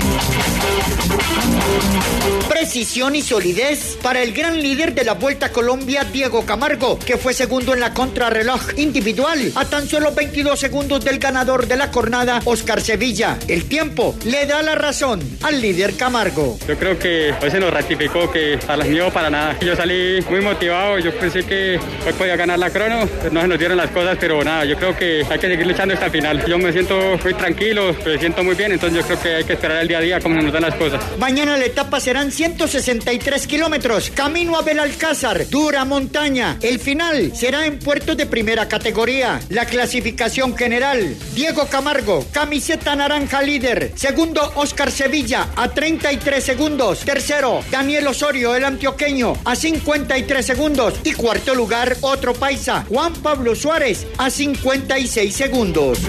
[SPEAKER 7] Precisión y solidez para el gran líder de la Vuelta a Colombia, Diego Camargo, que fue segundo en la contrarreloj individual a tan solo 22 segundos del ganador de la jornada, Oscar Sevilla. El tiempo le da la razón al líder Camargo.
[SPEAKER 20] Yo creo que hoy se nos ratificó que a las mío para nada. Yo salí muy motivado, yo pensé que hoy podía ganar la crono, no se nos dieron las cosas, pero nada, yo creo que hay que seguir luchando hasta el final. Yo me siento muy tranquilo, me siento muy bien, entonces yo creo que hay que esperar el día a día cómo se nos dan las cosas.
[SPEAKER 7] Mañana la etapa serán 163 kilómetros, camino a Belalcázar, dura montaña. El final será en puertos de primera categoría. La clasificación general: Diego Camargo, camiseta naranja líder. Segundo, Oscar Sevilla, a 33 segundos. Tercero, Daniel Osorio, el antioqueño, a 53 segundos. Y cuarto lugar, otro paisa, Juan Pablo Suárez, a 56 segundos.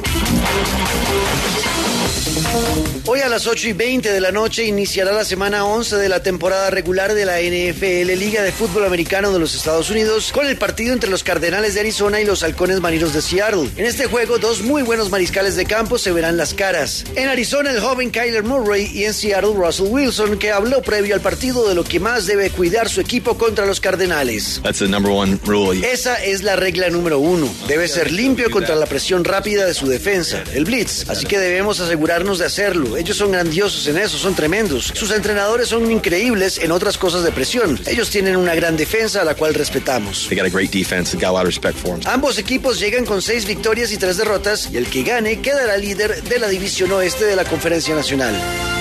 [SPEAKER 23] Hoy a las 8:20 de la noche iniciará la semana 11 de la temporada regular de la NFL, Liga de Fútbol Americano de los Estados Unidos, con el partido entre los Cardenales de Arizona y los Halcones Marinos de Seattle. En este juego, dos muy buenos mariscales de campo se verán las caras. En Arizona, el joven Kyler Murray, y en Seattle, Russell Wilson, que habló previo al partido de lo que más debe cuidar su equipo contra los Cardenales.
[SPEAKER 24] That's the number one rule.
[SPEAKER 23] Esa es la regla número 1. Debe ser limpio contra la presión rápida de su defensa, el blitz. Así que debemos asegurarnos de hacerlo. Ellos son grandiosos en eso, son tremendos. Sus entrenadores son increíbles en otras cosas de presión. Ellos tienen una gran defensa a la cual respetamos.
[SPEAKER 24] They got a great defense. They got a lot of respect for them.
[SPEAKER 23] Ambos equipos llegan con 6 victorias y 3 derrotas, y el que gane quedará líder de la división oeste de la Conferencia Nacional.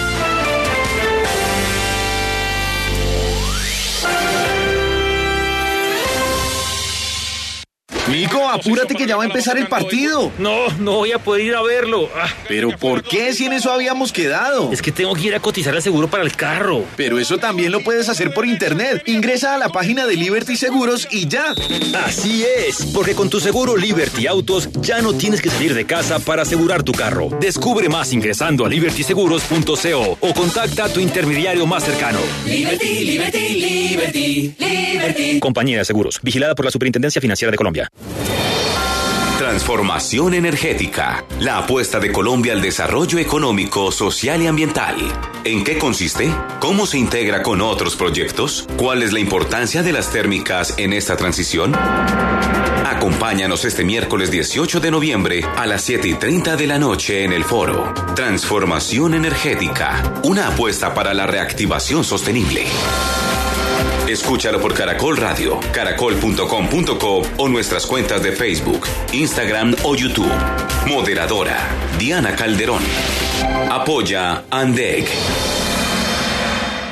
[SPEAKER 25] Nico, apúrate que ya va a empezar el partido.
[SPEAKER 26] No voy a poder ir a verlo.
[SPEAKER 25] ¿Pero por qué si en eso habíamos quedado?
[SPEAKER 26] Es que tengo que ir a cotizar el seguro para el carro.
[SPEAKER 25] Pero eso también lo puedes hacer por internet. Ingresa a la página de Liberty Seguros y ya.
[SPEAKER 29] Así es, porque con tu seguro Liberty Autos ya no tienes que salir de casa para asegurar tu carro. Descubre más ingresando a libertyseguros.co o contacta a tu intermediario más cercano.
[SPEAKER 30] Liberty, Liberty, Liberty, Liberty.
[SPEAKER 29] Compañía de Seguros, vigilada por la Superintendencia Financiera de Colombia.
[SPEAKER 5] Transformación energética. La apuesta de Colombia al desarrollo económico, social y ambiental. ¿En qué consiste? ¿Cómo se integra con otros proyectos? ¿Cuál es la importancia de las térmicas en esta transición? Acompáñanos este miércoles 18 de noviembre a las 7:30 de la noche en el foro Transformación energética. Una apuesta para la reactivación sostenible. Escúchalo por Caracol Radio, caracol.com.co o nuestras cuentas de Facebook, Instagram o YouTube. Moderadora, Diana Calderón. Apoya ANDEC.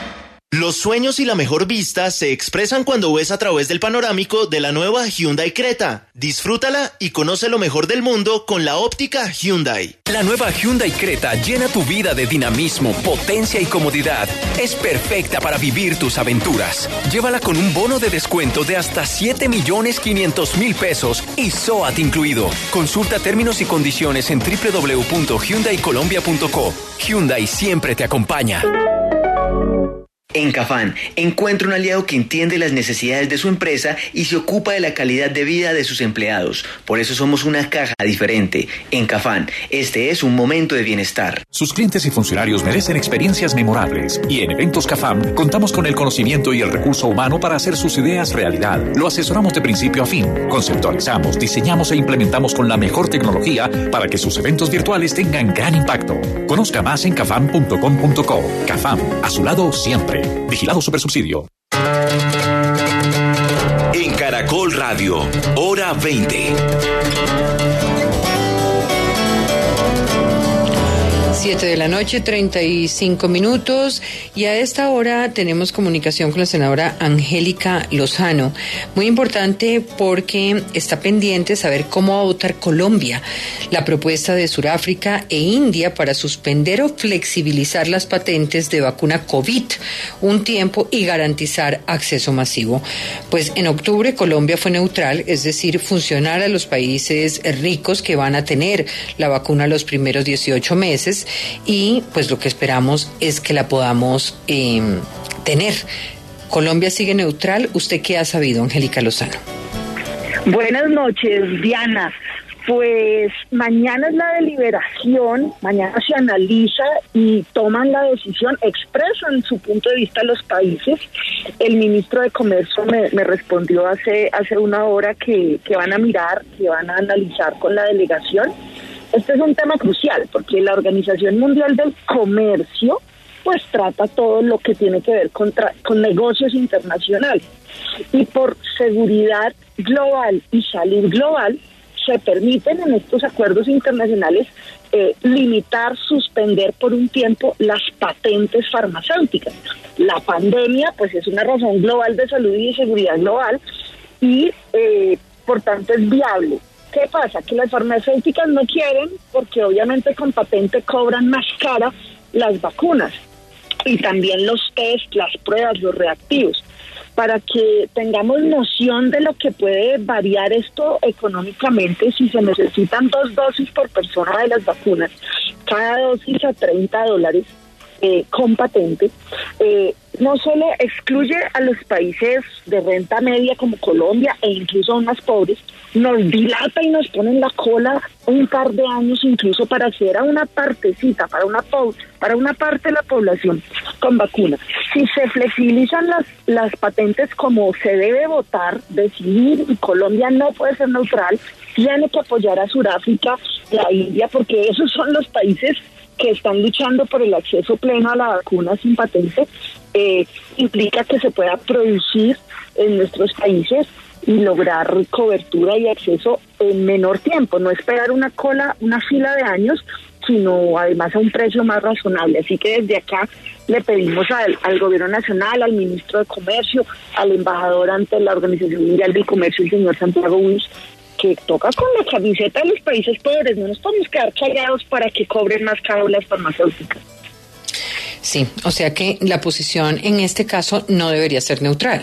[SPEAKER 2] Los sueños y la mejor vista se expresan cuando ves a través del panorámico de la nueva Hyundai Creta. Disfrútala y conoce lo mejor del mundo con la óptica Hyundai.
[SPEAKER 4] La nueva Hyundai Creta llena tu vida de dinamismo, potencia y comodidad. Es perfecta para vivir tus aventuras. Llévala con un bono de descuento de hasta 7.500.000 pesos y SOAT incluido. Consulta términos y condiciones en www.hyundaicolombia.co. Hyundai siempre te acompaña.
[SPEAKER 8] En Cafam, encuentra un aliado que entiende las necesidades de su empresa y se ocupa de la calidad de vida de sus empleados. Por eso somos una caja diferente. En Cafam, este es un momento de bienestar.
[SPEAKER 9] Sus clientes y funcionarios merecen experiencias memorables. Y en Eventos Cafam, contamos con el conocimiento y el recurso humano para hacer sus ideas realidad. Lo asesoramos de principio a fin. Conceptualizamos, diseñamos e implementamos con la mejor tecnología para que sus eventos virtuales tengan gran impacto. Conozca más en cafam.com.co. Cafam, a su lado siempre. Vigilado Supersubsidio.
[SPEAKER 5] En Caracol Radio, hora 20.
[SPEAKER 1] 7 de la noche, 35 minutos, y a esta hora tenemos comunicación con la senadora Angélica Lozano. Muy importante porque está pendiente saber cómo va a votar Colombia la propuesta de Sudáfrica e India para suspender o flexibilizar las patentes de vacuna COVID un tiempo y garantizar acceso masivo. Pues en octubre Colombia fue neutral, es decir, funcionar a los países ricos que van a tener la vacuna los primeros 18 meses, y pues lo que esperamos es que la podamos tener. Colombia sigue neutral. ¿Usted qué ha sabido, Angélica Lozano?
[SPEAKER 10] Buenas noches, Diana. Pues mañana es la deliberación, mañana se analiza y toman la decisión, expresan su punto de vista los países. El ministro de Comercio me respondió hace una hora que van a mirar, que van a analizar con la delegación. Este es un tema crucial porque la Organización Mundial del Comercio pues trata todo lo que tiene que ver con negocios internacionales, y por seguridad global y salud global se permiten en estos acuerdos internacionales limitar, suspender por un tiempo las patentes farmacéuticas. La pandemia pues es una razón global de salud y de seguridad global y por tanto es viable. ¿Qué pasa? Que las farmacéuticas no quieren porque obviamente con patente cobran más cara las vacunas y también los test, las pruebas, los reactivos. Para que tengamos noción de lo que puede variar esto económicamente, si se necesitan 2 dosis por persona de las vacunas, cada dosis a $30 con patente, no solo excluye a los países de renta media como Colombia e incluso a más pobres, nos dilata y nos pone en la cola un par de años incluso para acceder a una partecita, para una parte de la población con vacuna. Si se flexibilizan las patentes como se debe votar, decidir, y Colombia no puede ser neutral, tiene que apoyar a Sudáfrica y a India, porque esos son los países que están luchando por el acceso pleno a la vacuna sin patente. Implica que se pueda producir en nuestros países y lograr cobertura y acceso en menor tiempo, no esperar una fila de años, sino además a un precio más razonable. Así que desde acá le pedimos al Gobierno Nacional, al Ministro de Comercio, al embajador ante la Organización Mundial del Comercio, el señor Santiago Wish, que toca con la camiseta de los países pobres. No nos podemos quedar callados para que cobren más caro las farmacéuticas.
[SPEAKER 1] Sí, o sea que la posición en este caso no debería ser neutral.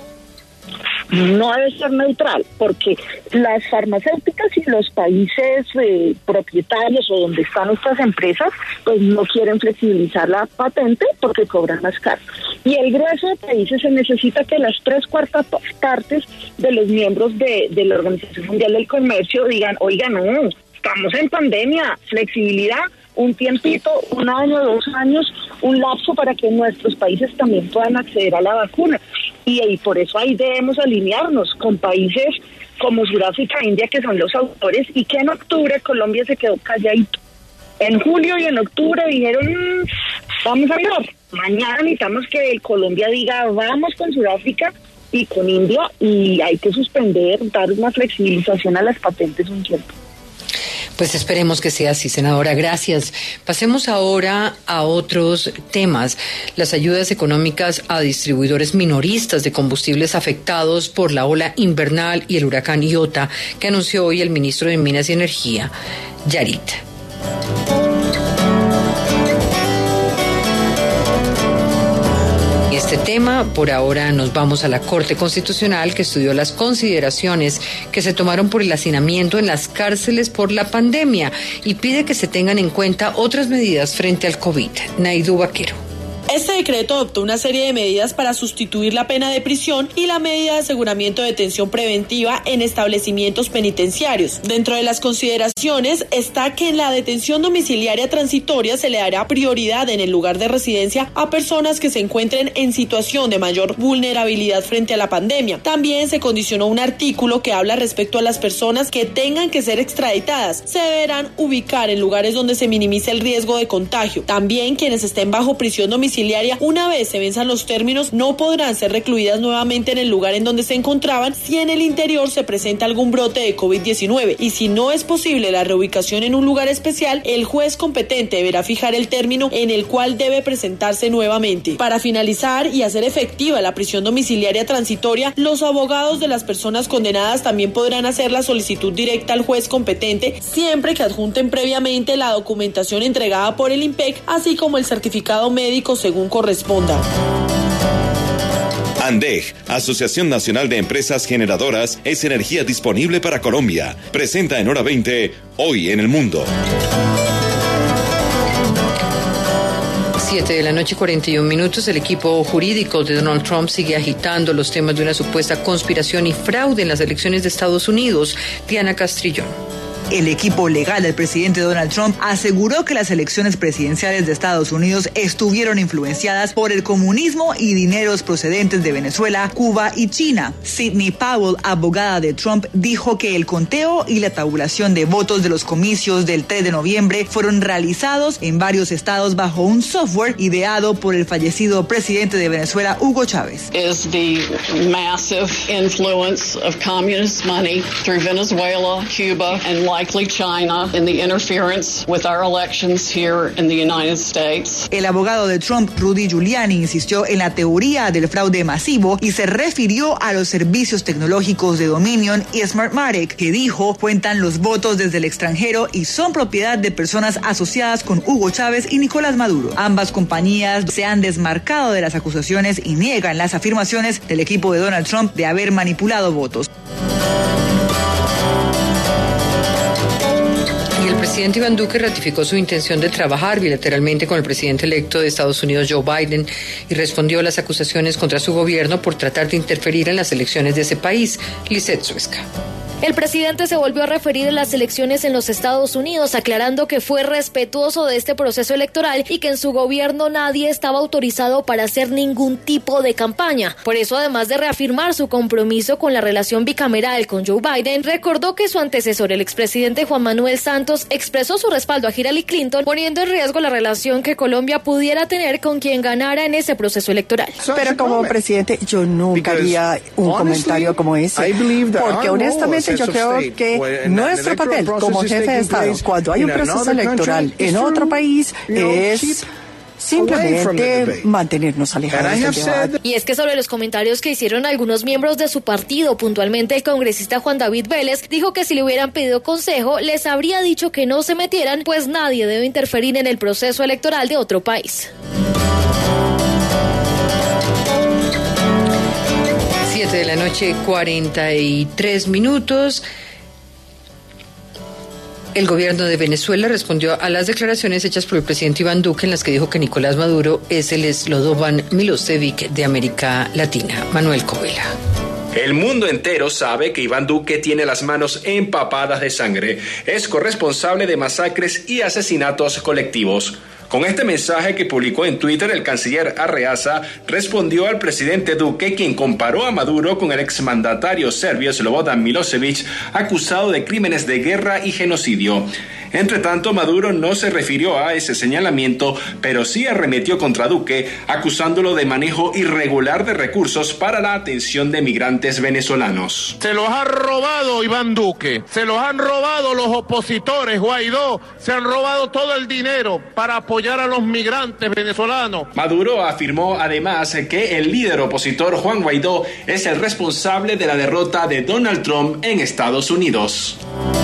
[SPEAKER 10] No debe ser neutral, porque las farmacéuticas y los países propietarios o donde están estas empresas, pues no quieren flexibilizar la patente porque cobran más caro. Y el grueso de países se necesita que las 3/4 partes de los miembros de la Organización Mundial del Comercio digan, oiga, no, estamos en pandemia, flexibilidad, un tiempito, 1 año, 2 años, un lapso para que nuestros países también puedan acceder a la vacuna. Y por eso ahí debemos alinearnos con países como Sudáfrica e India, que son los autores, y que en octubre Colombia se quedó calladito. En julio y en octubre dijeron, vamos a hablar. Mañana necesitamos que Colombia diga, vamos con Sudáfrica y con India, y hay que suspender, dar una flexibilización a las patentes un tiempo.
[SPEAKER 1] Pues esperemos que sea así, senadora. Gracias. Pasemos ahora a otros temas. Las ayudas económicas a distribuidores minoristas de combustibles afectados por la ola invernal y el huracán Iota, que anunció hoy el ministro de Minas y Energía, Yarit. Este tema, por ahora nos vamos a la Corte Constitucional, que estudió las consideraciones que se tomaron por el hacinamiento en las cárceles por la pandemia y pide que se tengan en cuenta otras medidas frente al COVID. Naidu Vaquero.
[SPEAKER 11] Este decreto adoptó una serie de medidas para sustituir la pena de prisión y la medida de aseguramiento de detención preventiva en establecimientos penitenciarios. Dentro de las consideraciones está que en la detención domiciliaria transitoria se le dará prioridad en el lugar de residencia a personas que se encuentren en situación de mayor vulnerabilidad frente a la pandemia. También se condicionó un artículo que habla respecto a las personas que tengan que ser extraditadas. Se deberán ubicar en lugares donde se minimice el riesgo de contagio. También quienes estén bajo prisión domiciliaria, una vez se venzan los términos, no podrán ser recluidas nuevamente en el lugar en donde se encontraban si en el interior se presenta algún brote de COVID-19. Y si no es posible la reubicación en un lugar especial, el juez competente deberá fijar el término en el cual debe presentarse nuevamente. Para finalizar y hacer efectiva la prisión domiciliaria transitoria, los abogados de las personas condenadas también podrán hacer la solicitud directa al juez competente, siempre que adjunten previamente la documentación entregada por el IMPEC, así como el certificado médico según corresponda.
[SPEAKER 12] ANDEG, Asociación Nacional de Empresas Generadoras, es energía disponible para Colombia. Presenta en Hora 20, Hoy en el Mundo.
[SPEAKER 1] 7:41 p.m. El equipo jurídico de Donald Trump sigue agitando los temas de una supuesta conspiración y fraude en las elecciones de Estados Unidos. Diana Castrillón.
[SPEAKER 13] El equipo legal del presidente Donald Trump aseguró que las elecciones presidenciales de Estados Unidos estuvieron influenciadas por el comunismo y dineros procedentes de Venezuela, Cuba y China. Sidney Powell, abogada de Trump, dijo que el conteo y la tabulación de votos de los comicios del 3 de noviembre fueron realizados en varios estados bajo un software ideado por el fallecido presidente de Venezuela, Hugo Chávez.
[SPEAKER 14] Is the massive influence of communist money through Venezuela, Cuba, and likely China in the interference with our elections here in the United States.
[SPEAKER 13] El abogado de Trump, Rudy Giuliani, insistió en la teoría del fraude masivo y se refirió a los servicios tecnológicos de Dominion y Smartmatic, que dijo cuentan los votos desde el extranjero y son propiedad de personas asociadas con Hugo Chávez y Nicolás Maduro. Ambas compañías se han desmarcado de las acusaciones y niegan las afirmaciones del equipo de Donald Trump de haber manipulado votos.
[SPEAKER 1] El presidente Iván Duque ratificó su intención de trabajar bilateralmente con el presidente electo de Estados Unidos, Joe Biden, y respondió a las acusaciones contra su gobierno por tratar de interferir en las elecciones de ese país. Lisette Suesca.
[SPEAKER 15] El presidente se volvió a referir a las elecciones en los Estados Unidos, aclarando que fue respetuoso de este proceso electoral y que en su gobierno nadie estaba autorizado para hacer ningún tipo de campaña. Por eso, además de reafirmar su compromiso con la relación bicameral con Joe Biden, recordó que su antecesor, el expresidente Juan Manuel Santos, expresó su respaldo a Hillary Clinton, poniendo en riesgo la relación que Colombia pudiera tener con quien ganara en ese proceso electoral.
[SPEAKER 16] Pero como presidente, yo nunca haría un comentario como ese, porque honestamente yo creo que nuestro papel como jefe de Estado, cuando hay un proceso electoral en otro país, es simplemente mantenernos alejados del debate.
[SPEAKER 15] Y es que sobre los comentarios que hicieron algunos miembros de su partido, puntualmente el congresista Juan David Vélez, dijo que si le hubieran pedido consejo, les habría dicho que no se metieran, pues nadie debe interferir en el proceso electoral de otro país.
[SPEAKER 1] 7:43 p.m. El gobierno de Venezuela respondió a las declaraciones hechas por el presidente Iván Duque, en las que dijo que Nicolás Maduro es el Slobodan Milosevic de América Latina. Manuel Covela.
[SPEAKER 17] El mundo entero sabe que Iván Duque tiene las manos empapadas de sangre. Es corresponsable de masacres y asesinatos colectivos. Con este mensaje que publicó en Twitter, el canciller Arreaza respondió al presidente Duque, quien comparó a Maduro con el exmandatario serbio Slobodan Milosevic, acusado de crímenes de guerra y genocidio. Entre tanto, Maduro no se refirió a ese señalamiento, pero sí arremetió contra Duque, acusándolo de manejo irregular de recursos para la atención de migrantes venezolanos.
[SPEAKER 3] Se los ha robado Iván Duque, se los han robado los opositores, Guaidó, se han robado todo el dinero para apoyar a los migrantes venezolanos.
[SPEAKER 17] Maduro afirmó además que el líder opositor Juan Guaidó es el responsable de la derrota de Donald Trump en Estados Unidos.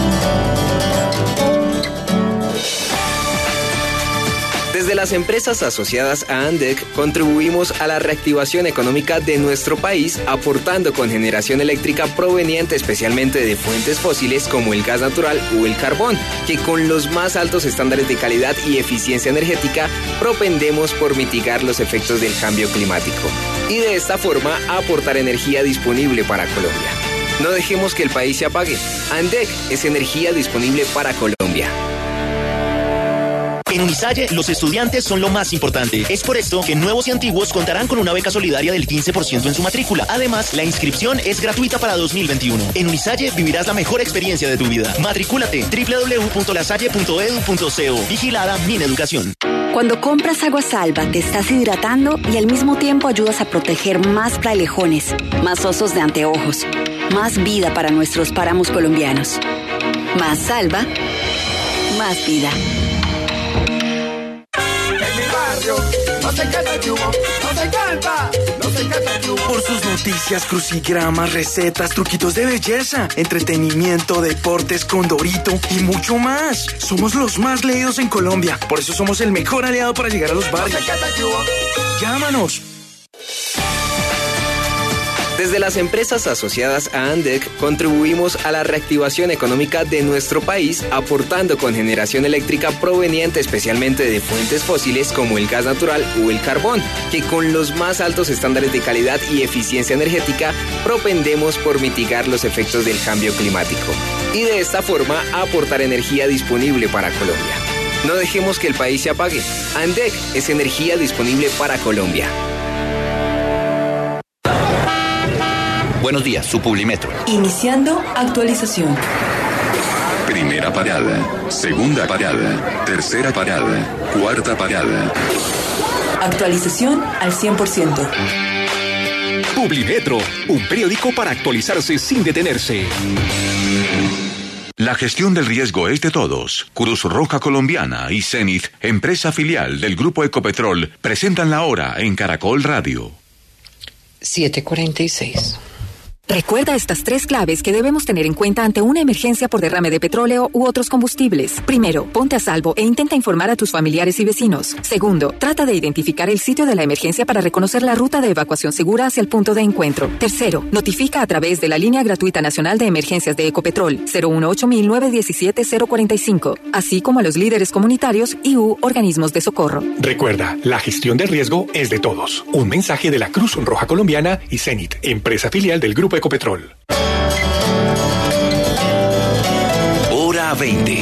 [SPEAKER 6] Desde las empresas asociadas a ANDEC contribuimos a la reactivación económica de nuestro país, aportando con generación eléctrica proveniente especialmente de fuentes fósiles como el gas natural o el carbón, que con los más altos estándares de calidad y eficiencia energética propendemos por mitigar los efectos del cambio climático y de esta forma aportar energía disponible para Colombia. No dejemos que el país se apague. ANDEC es energía disponible para Colombia.
[SPEAKER 2] En Unisalle, los estudiantes son lo más importante. Es por esto que nuevos y antiguos contarán con una beca solidaria del 15% en su matrícula. Además, la inscripción es gratuita para 2021. En Unisalle vivirás la mejor experiencia de tu vida. Matricúlate www.lasalle.edu.co. Vigilada Mineducación.
[SPEAKER 7] Cuando compras agua Salva, te estás hidratando y al mismo tiempo ayudas a proteger más frailejones, más osos de anteojos, más vida para nuestros páramos colombianos. Más Salva, más vida.
[SPEAKER 18] Nos encanta el yugo, nos encanta el yugo. Por sus noticias, crucigramas, recetas, truquitos de belleza, entretenimiento, deportes, Condorito y mucho más. Somos los más leídos en Colombia, por eso somos el mejor aliado para llegar a los barrios. Nos encanta el yugo. Llámanos.
[SPEAKER 6] Desde las empresas asociadas a ANDEC contribuimos a la reactivación económica de nuestro país, aportando con generación eléctrica proveniente especialmente de fuentes fósiles como el gas natural o el carbón, que con los más altos estándares de calidad y eficiencia energética propendemos por mitigar los efectos del cambio climático y de esta forma aportar energía disponible para Colombia. No dejemos que el país se apague. ANDEC es energía disponible para Colombia.
[SPEAKER 19] Buenos días, su Publimetro.
[SPEAKER 20] Iniciando actualización.
[SPEAKER 21] Primera parada, segunda parada, tercera parada, cuarta parada.
[SPEAKER 20] Actualización al 100%.
[SPEAKER 19] Publimetro, un periódico para actualizarse sin detenerse.
[SPEAKER 12] La gestión del riesgo es de todos. Cruz Roja Colombiana y Zenith, empresa filial del Grupo Ecopetrol, presentan la hora en Caracol Radio.
[SPEAKER 1] 7:46.
[SPEAKER 22] Recuerda estas 3 claves que debemos tener en cuenta ante una emergencia por derrame de petróleo u otros combustibles. Primero, ponte a salvo e intenta informar a tus familiares y vecinos. Segundo, trata de identificar el sitio de la emergencia para reconocer la ruta de evacuación segura hacia el punto de encuentro. Tercero, notifica a través de la línea gratuita nacional de emergencias de Ecopetrol 018-917-045, así como a los líderes comunitarios y u organismos de socorro.
[SPEAKER 27] Recuerda, la gestión del riesgo es de todos. Un mensaje de la Cruz Roja Colombiana y Zenith, empresa filial del Grupo Ecopetrol.
[SPEAKER 19] Hora 20.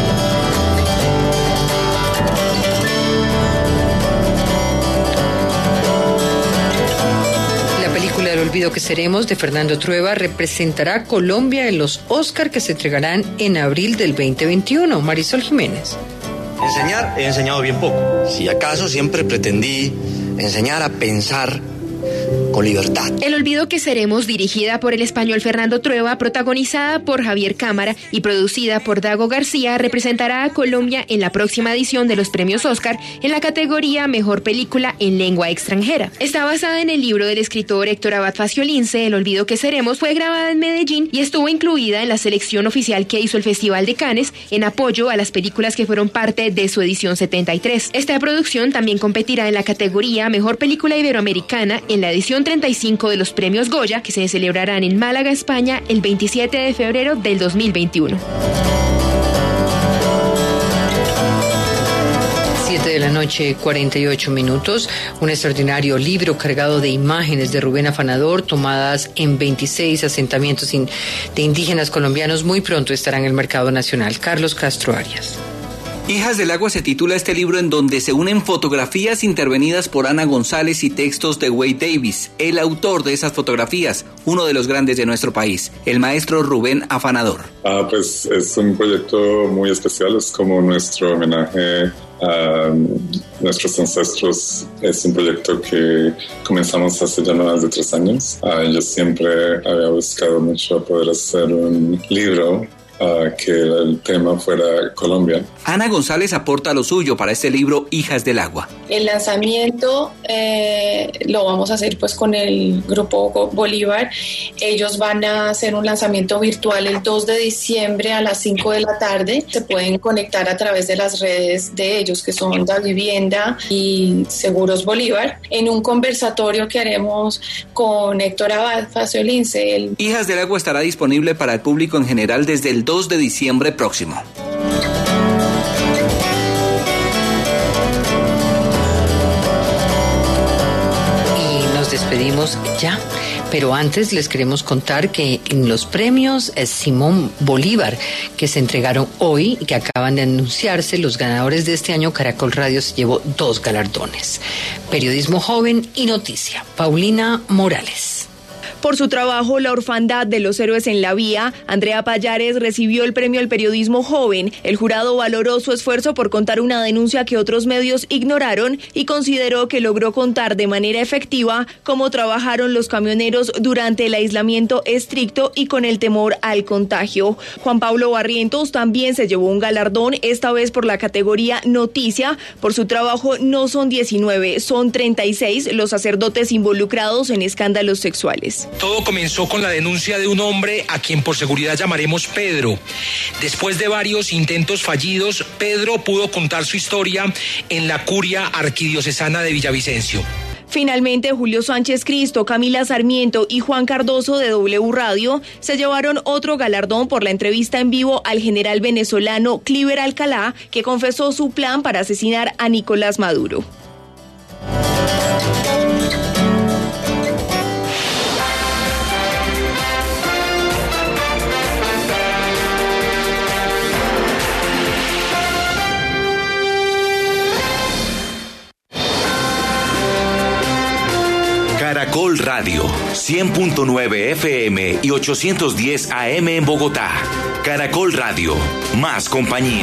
[SPEAKER 1] La película El olvido que seremos de Fernando Trueba representará a Colombia en los Oscar que se entregarán en abril del 2021. Marisol Jiménez.
[SPEAKER 28] Enseñar, he enseñado bien poco. Si acaso siempre pretendí enseñar a pensar con libertad.
[SPEAKER 31] El olvido que seremos, dirigida por el español Fernando Trueba, protagonizada por Javier Cámara y producida por Dago García, representará a Colombia en la próxima edición de los premios Oscar en la categoría Mejor Película en Lengua Extranjera. Está basada en el libro del escritor Héctor Abad Faciolince. El olvido que seremos fue grabada en Medellín y estuvo incluida en la selección oficial que hizo el Festival de Cannes en apoyo a las películas que fueron parte de su edición 73. Esta producción también competirá en la categoría Mejor Película Iberoamericana en la edición 35 de los premios Goya, que se celebrarán en Málaga, España, el 27 de febrero del 2021.
[SPEAKER 1] 7:48 p.m. Un extraordinario libro cargado de imágenes de Rubén Afanador tomadas en 26 asentamientos de indígenas colombianos muy pronto estará en el mercado nacional. Carlos Castro Arias.
[SPEAKER 4] Hijas del Agua se titula este libro, en donde se unen fotografías intervenidas por Ana González y textos de Wade Davis, el autor de esas fotografías, uno de los grandes de nuestro país, el maestro Rubén Afanador.
[SPEAKER 5] Pues es un proyecto muy especial, es como nuestro homenaje a nuestros ancestros. Es un proyecto que comenzamos hace ya más de 3 años. Yo siempre había buscado mucho poder hacer un libro que el tema fuera Colombia.
[SPEAKER 4] Ana González aporta lo suyo para este libro, Hijas del Agua.
[SPEAKER 8] El lanzamiento lo vamos a hacer pues con el Grupo Bolívar. Ellos van a hacer un lanzamiento virtual el 2 de diciembre a las 5 de la tarde. Se pueden conectar a través de las redes de ellos, que son Da Vivienda y Seguros Bolívar, en un conversatorio que haremos con Héctor Abad, Facio Lince.
[SPEAKER 4] Hijas del Agua estará disponible para el público en general desde el 2 de diciembre próximo.
[SPEAKER 1] Y nos despedimos ya, pero antes les queremos contar que en los premios Simón Bolívar, que se entregaron hoy y que acaban de anunciarse, los ganadores de este año, Caracol Radio se llevó 2 galardones: Periodismo Joven y Noticia. Paulina Morales.
[SPEAKER 9] Por su trabajo La Orfandad de los Héroes en la Vía, Andrea Payares recibió el premio al periodismo joven. El jurado valoró su esfuerzo por contar una denuncia que otros medios ignoraron y consideró que logró contar de manera efectiva cómo trabajaron los camioneros durante el aislamiento estricto y con el temor al contagio. Juan Pablo Barrientos también se llevó un galardón, esta vez por la categoría Noticia. Por su trabajo no son 19, son 36 los sacerdotes involucrados en escándalos sexuales.
[SPEAKER 10] Todo comenzó con la denuncia de un hombre a quien por seguridad llamaremos Pedro. Después de varios intentos fallidos, Pedro pudo contar su historia en la curia arquidiocesana de Villavicencio.
[SPEAKER 9] Finalmente, Julio Sánchez Cristo, Camila Sarmiento y Juan Cardoso de W Radio se llevaron otro galardón por la entrevista en vivo al general venezolano Cliver Alcalá, que confesó su plan para asesinar a Nicolás Maduro.
[SPEAKER 19] Caracol Radio, 100.9 FM y 810 AM en Bogotá. Caracol Radio, más compañía.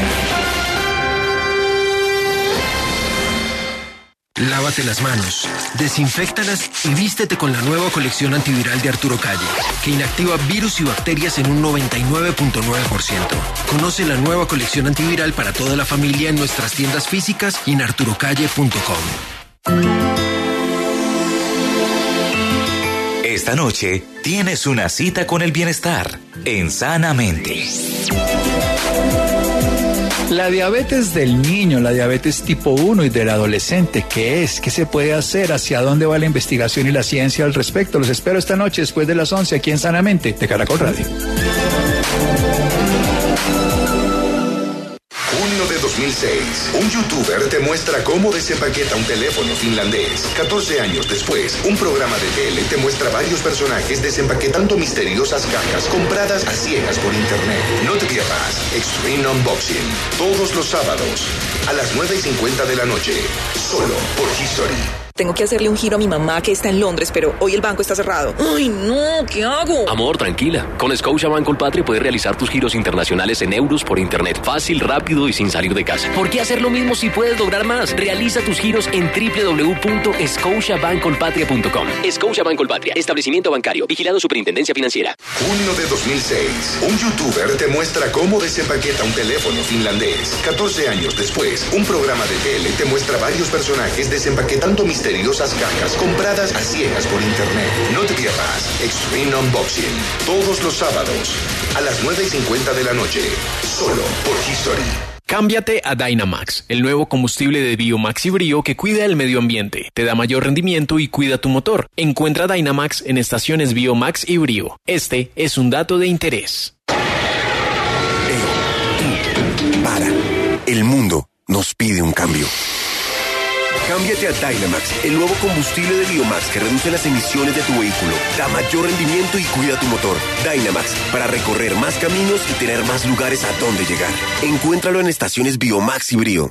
[SPEAKER 23] Lávate las manos, desinféctalas y vístete con la nueva colección antiviral de Arturo Calle, que inactiva virus y bacterias en un 99.9%. Conoce la nueva colección antiviral para toda la familia en nuestras tiendas físicas y en arturocalle.com.
[SPEAKER 19] Esta noche tienes una cita con el bienestar en Sanamente.
[SPEAKER 24] La diabetes del niño, la diabetes tipo 1 y del adolescente, ¿qué es? ¿Qué se puede hacer? ¿Hacia dónde va la investigación y la ciencia al respecto? Los espero esta noche después de las 11 aquí en Sanamente de Caracol Radio.
[SPEAKER 25] Junio de 2006, un youtuber te muestra cómo desempaqueta un teléfono finlandés. 14 años después, un programa de tele te muestra varios personajes desempaquetando misteriosas cajas compradas a ciegas por internet. No te pierdas Extreme Unboxing, todos los sábados, a las 9:50 de la noche, solo por History.
[SPEAKER 26] Tengo que hacerle un giro a mi mamá que está en Londres, pero hoy el banco está cerrado. ¡Ay, no! ¿Qué hago?
[SPEAKER 29] Amor, tranquila. Con Scotiabank Colpatria puedes realizar tus giros internacionales en euros por internet. Fácil, rápido y sin salir de casa. ¿Por qué hacer lo mismo si puedes lograr más? Realiza tus giros en www.scotiabankcolpatria.com. Scotiabank Colpatria, establecimiento bancario, vigilado Superintendencia Financiera.
[SPEAKER 25] Junio de 2006, un youtuber te muestra cómo desempaqueta un teléfono finlandés. 14 años después, un programa de tele te muestra varios personajes desempaquetando misteriosas cajas compradas a ciegas por internet. No te pierdas Extreme Unboxing, todos los sábados, a las 9:50 de la noche, solo por History.
[SPEAKER 10] Cámbiate a Dynamax, el nuevo combustible de Biomax y Brio que cuida el medio ambiente, te da mayor rendimiento y cuida tu motor. Encuentra Dynamax en estaciones Biomax y Brio. Este es un dato de interés.
[SPEAKER 30] Para. El mundo nos pide un cambio.
[SPEAKER 25] Cámbiate a
[SPEAKER 2] Dynamax, el nuevo combustible de Biomax que reduce las emisiones de tu vehículo, da mayor rendimiento y cuida tu motor. Dynamax, para recorrer más caminos y tener más lugares a donde llegar. Encuéntralo en estaciones Biomax y Brío.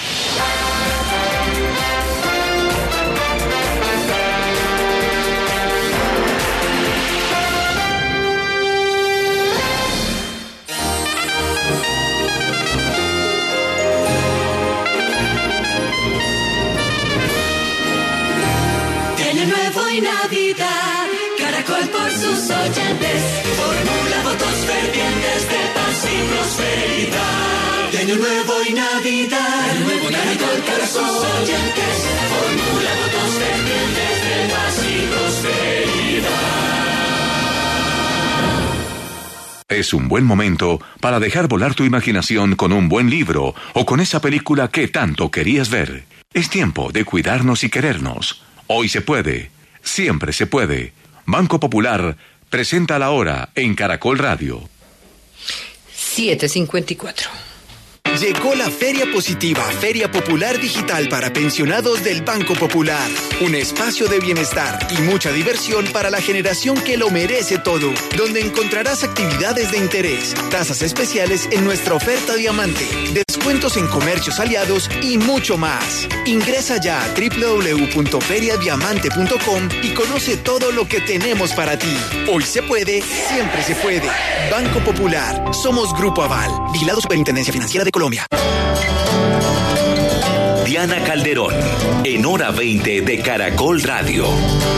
[SPEAKER 3] Nuevo y Navidad, Caracol por sus oyentes, formula votos fervientes de paz y prosperidad. De Año Nuevo y Navidad, Caracol por sus oyentes, formula votos fervientes de paz y prosperidad.
[SPEAKER 12] Es un buen momento para dejar volar tu imaginación con un buen libro o con esa película que tanto querías ver. Es tiempo de cuidarnos y querernos. Hoy se puede, siempre se puede. Banco Popular presenta la hora en Caracol Radio.
[SPEAKER 1] 7:54.
[SPEAKER 7] Llegó la Feria Positiva, Feria Popular Digital para pensionados del Banco Popular. Un espacio de bienestar y mucha diversión para la generación que lo merece todo, donde encontrarás actividades de interés, tasas especiales en nuestra oferta Diamante, descuentos en comercios aliados y mucho más. Ingresa ya a www.feriadiamante.com y conoce todo lo que tenemos para ti. Hoy se puede, siempre se puede. Banco Popular, somos Grupo Aval, vigilado Superintendencia Financiera de Colombia.
[SPEAKER 19] Diana Calderón, en Hora 20 de Caracol Radio.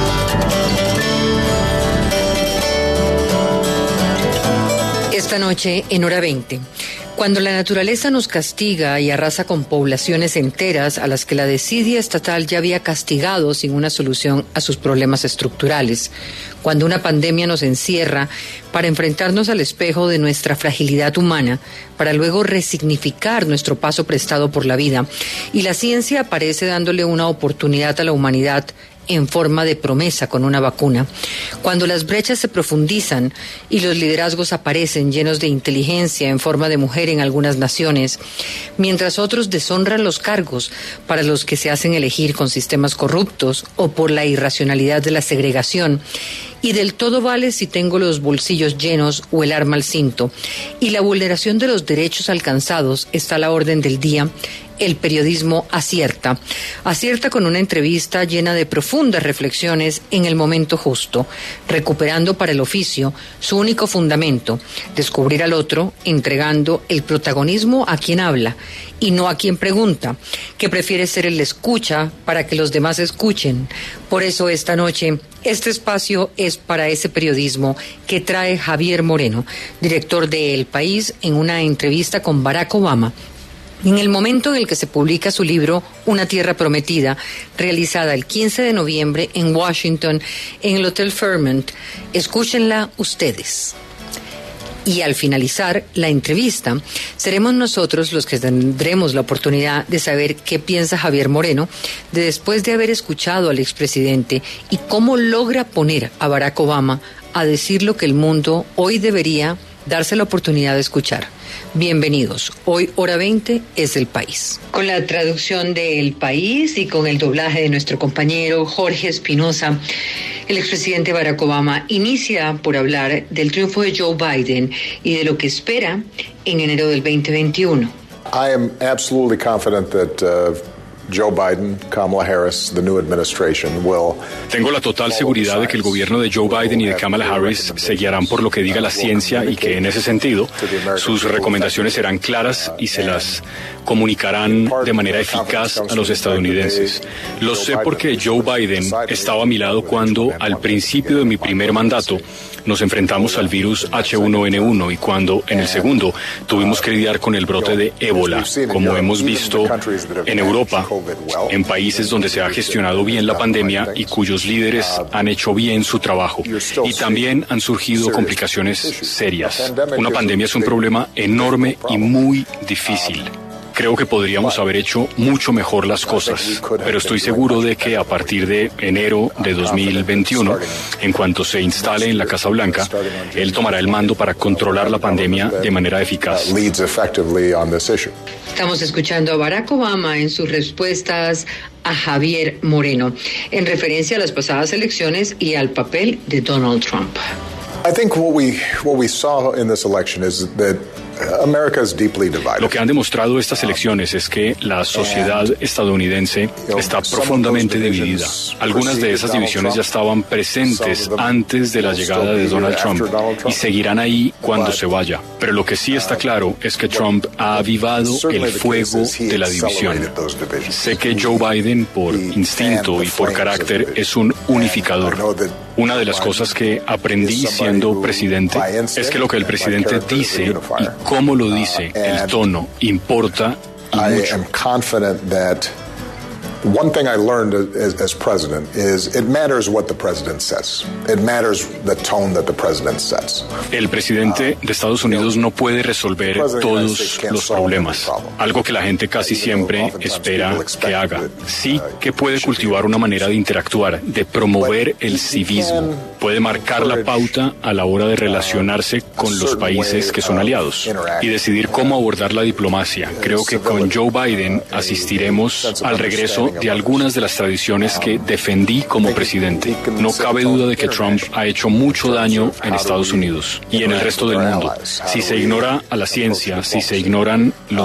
[SPEAKER 1] Esta noche en Hora 20. Cuando la naturaleza nos castiga y arrasa con poblaciones enteras a las que la desidia estatal ya había castigado sin una solución a sus problemas estructurales. Cuando una pandemia nos encierra para enfrentarnos al espejo de nuestra fragilidad humana, para luego resignificar nuestro paso prestado por la vida. Y la ciencia aparece dándole una oportunidad a la humanidad en forma de promesa con una vacuna. Cuando las brechas se profundizan y los liderazgos aparecen llenos de inteligencia en forma de mujer en algunas naciones, mientras otros deshonran los cargos para los que se hacen elegir con sistemas corruptos o por la irracionalidad de la segregación, y del todo vale si tengo los bolsillos llenos o el arma al cinto, y la vulneración de los derechos alcanzados está a la orden del día, el periodismo acierta. Acierta con una entrevista llena de profundas reflexiones en el momento justo, recuperando para el oficio su único fundamento, descubrir al otro, entregando el protagonismo a quien habla y no a quien pregunta, que prefiere ser el escucha para que los demás escuchen. Por eso esta noche, este espacio es para ese periodismo que trae Javier Moreno, director de El País, en una entrevista con Barack Obama, en el momento en el que se publica su libro Una Tierra Prometida, realizada el 15 de noviembre en Washington, en el Hotel Fairmont. Escúchenla ustedes. Y al finalizar la entrevista, seremos nosotros los que tendremos la oportunidad de saber qué piensa Javier Moreno después de haber escuchado al expresidente y cómo logra poner a Barack Obama a decir lo que el mundo hoy debería darse la oportunidad de escuchar. Bienvenidos. Hoy Hora 20 es El País. Con la traducción de El País y con el doblaje de nuestro compañero Jorge Espinosa, el expresidente Barack Obama inicia por hablar del triunfo de Joe Biden y de lo que espera en enero del 2021.
[SPEAKER 11] I am absolutely confident that Joe Biden, Kamala Harris, the new administration will...
[SPEAKER 27] Tengo la total seguridad de que el gobierno de Joe Biden y de Kamala Harris se guiarán por lo que diga la ciencia y que en ese sentido sus recomendaciones serán claras y se las comunicarán de manera eficaz a los estadounidenses. Lo sé porque Joe Biden estaba a mi lado cuando, al principio de mi primer mandato, nos enfrentamos al virus H1N1 y cuando, en el segundo, tuvimos que lidiar con el brote de ébola, como hemos visto en Europa, en países donde se ha gestionado bien la pandemia y cuyos líderes han hecho bien su trabajo. Y también han surgido complicaciones serias. Una pandemia es un problema enorme y muy difícil. Creo que podríamos haber hecho mucho mejor las cosas, pero estoy seguro de que a partir de enero de 2021, en cuanto se instale en la Casa Blanca, él tomará el mando para controlar la pandemia de manera eficaz.
[SPEAKER 1] Estamos escuchando a Barack Obama en sus respuestas a Javier Moreno, en referencia a las pasadas elecciones y al papel de Donald Trump.
[SPEAKER 11] I think what we saw in this election is that America is deeply divided.
[SPEAKER 27] Lo que han demostrado estas elecciones es que la sociedad estadounidense está profundamente dividida. Algunas de esas divisiones ya estaban presentes antes de la llegada de Donald Trump y seguirán ahí cuando se vaya. Pero lo que sí está claro es que Trump ha avivado el fuego de la división. Sé que Joe Biden, por instinto y por carácter, es un unificador. Una de las cosas que aprendí siendo presidente es que lo que el presidente dice y cómo lo dice, el tono, importa y mucho.
[SPEAKER 11] One thing I learned as president is it matters what the president says. It matters the tone that the president sets.
[SPEAKER 27] El presidente de Estados Unidos no puede resolver todos los problemas, algo que la gente casi siempre espera que haga. Sí que puede cultivar una manera de interactuar, de promover el civismo. Puede marcar la pauta a la hora de relacionarse con los países que son aliados y decidir cómo abordar la diplomacia. Creo que con Joe Biden asistiremos al regreso de algunas de las tradiciones que defendí como presidente. No cabe duda de que Trump ha hecho mucho daño en Estados Unidos y en el resto del mundo. Si se ignora a la ciencia, si se ignoran los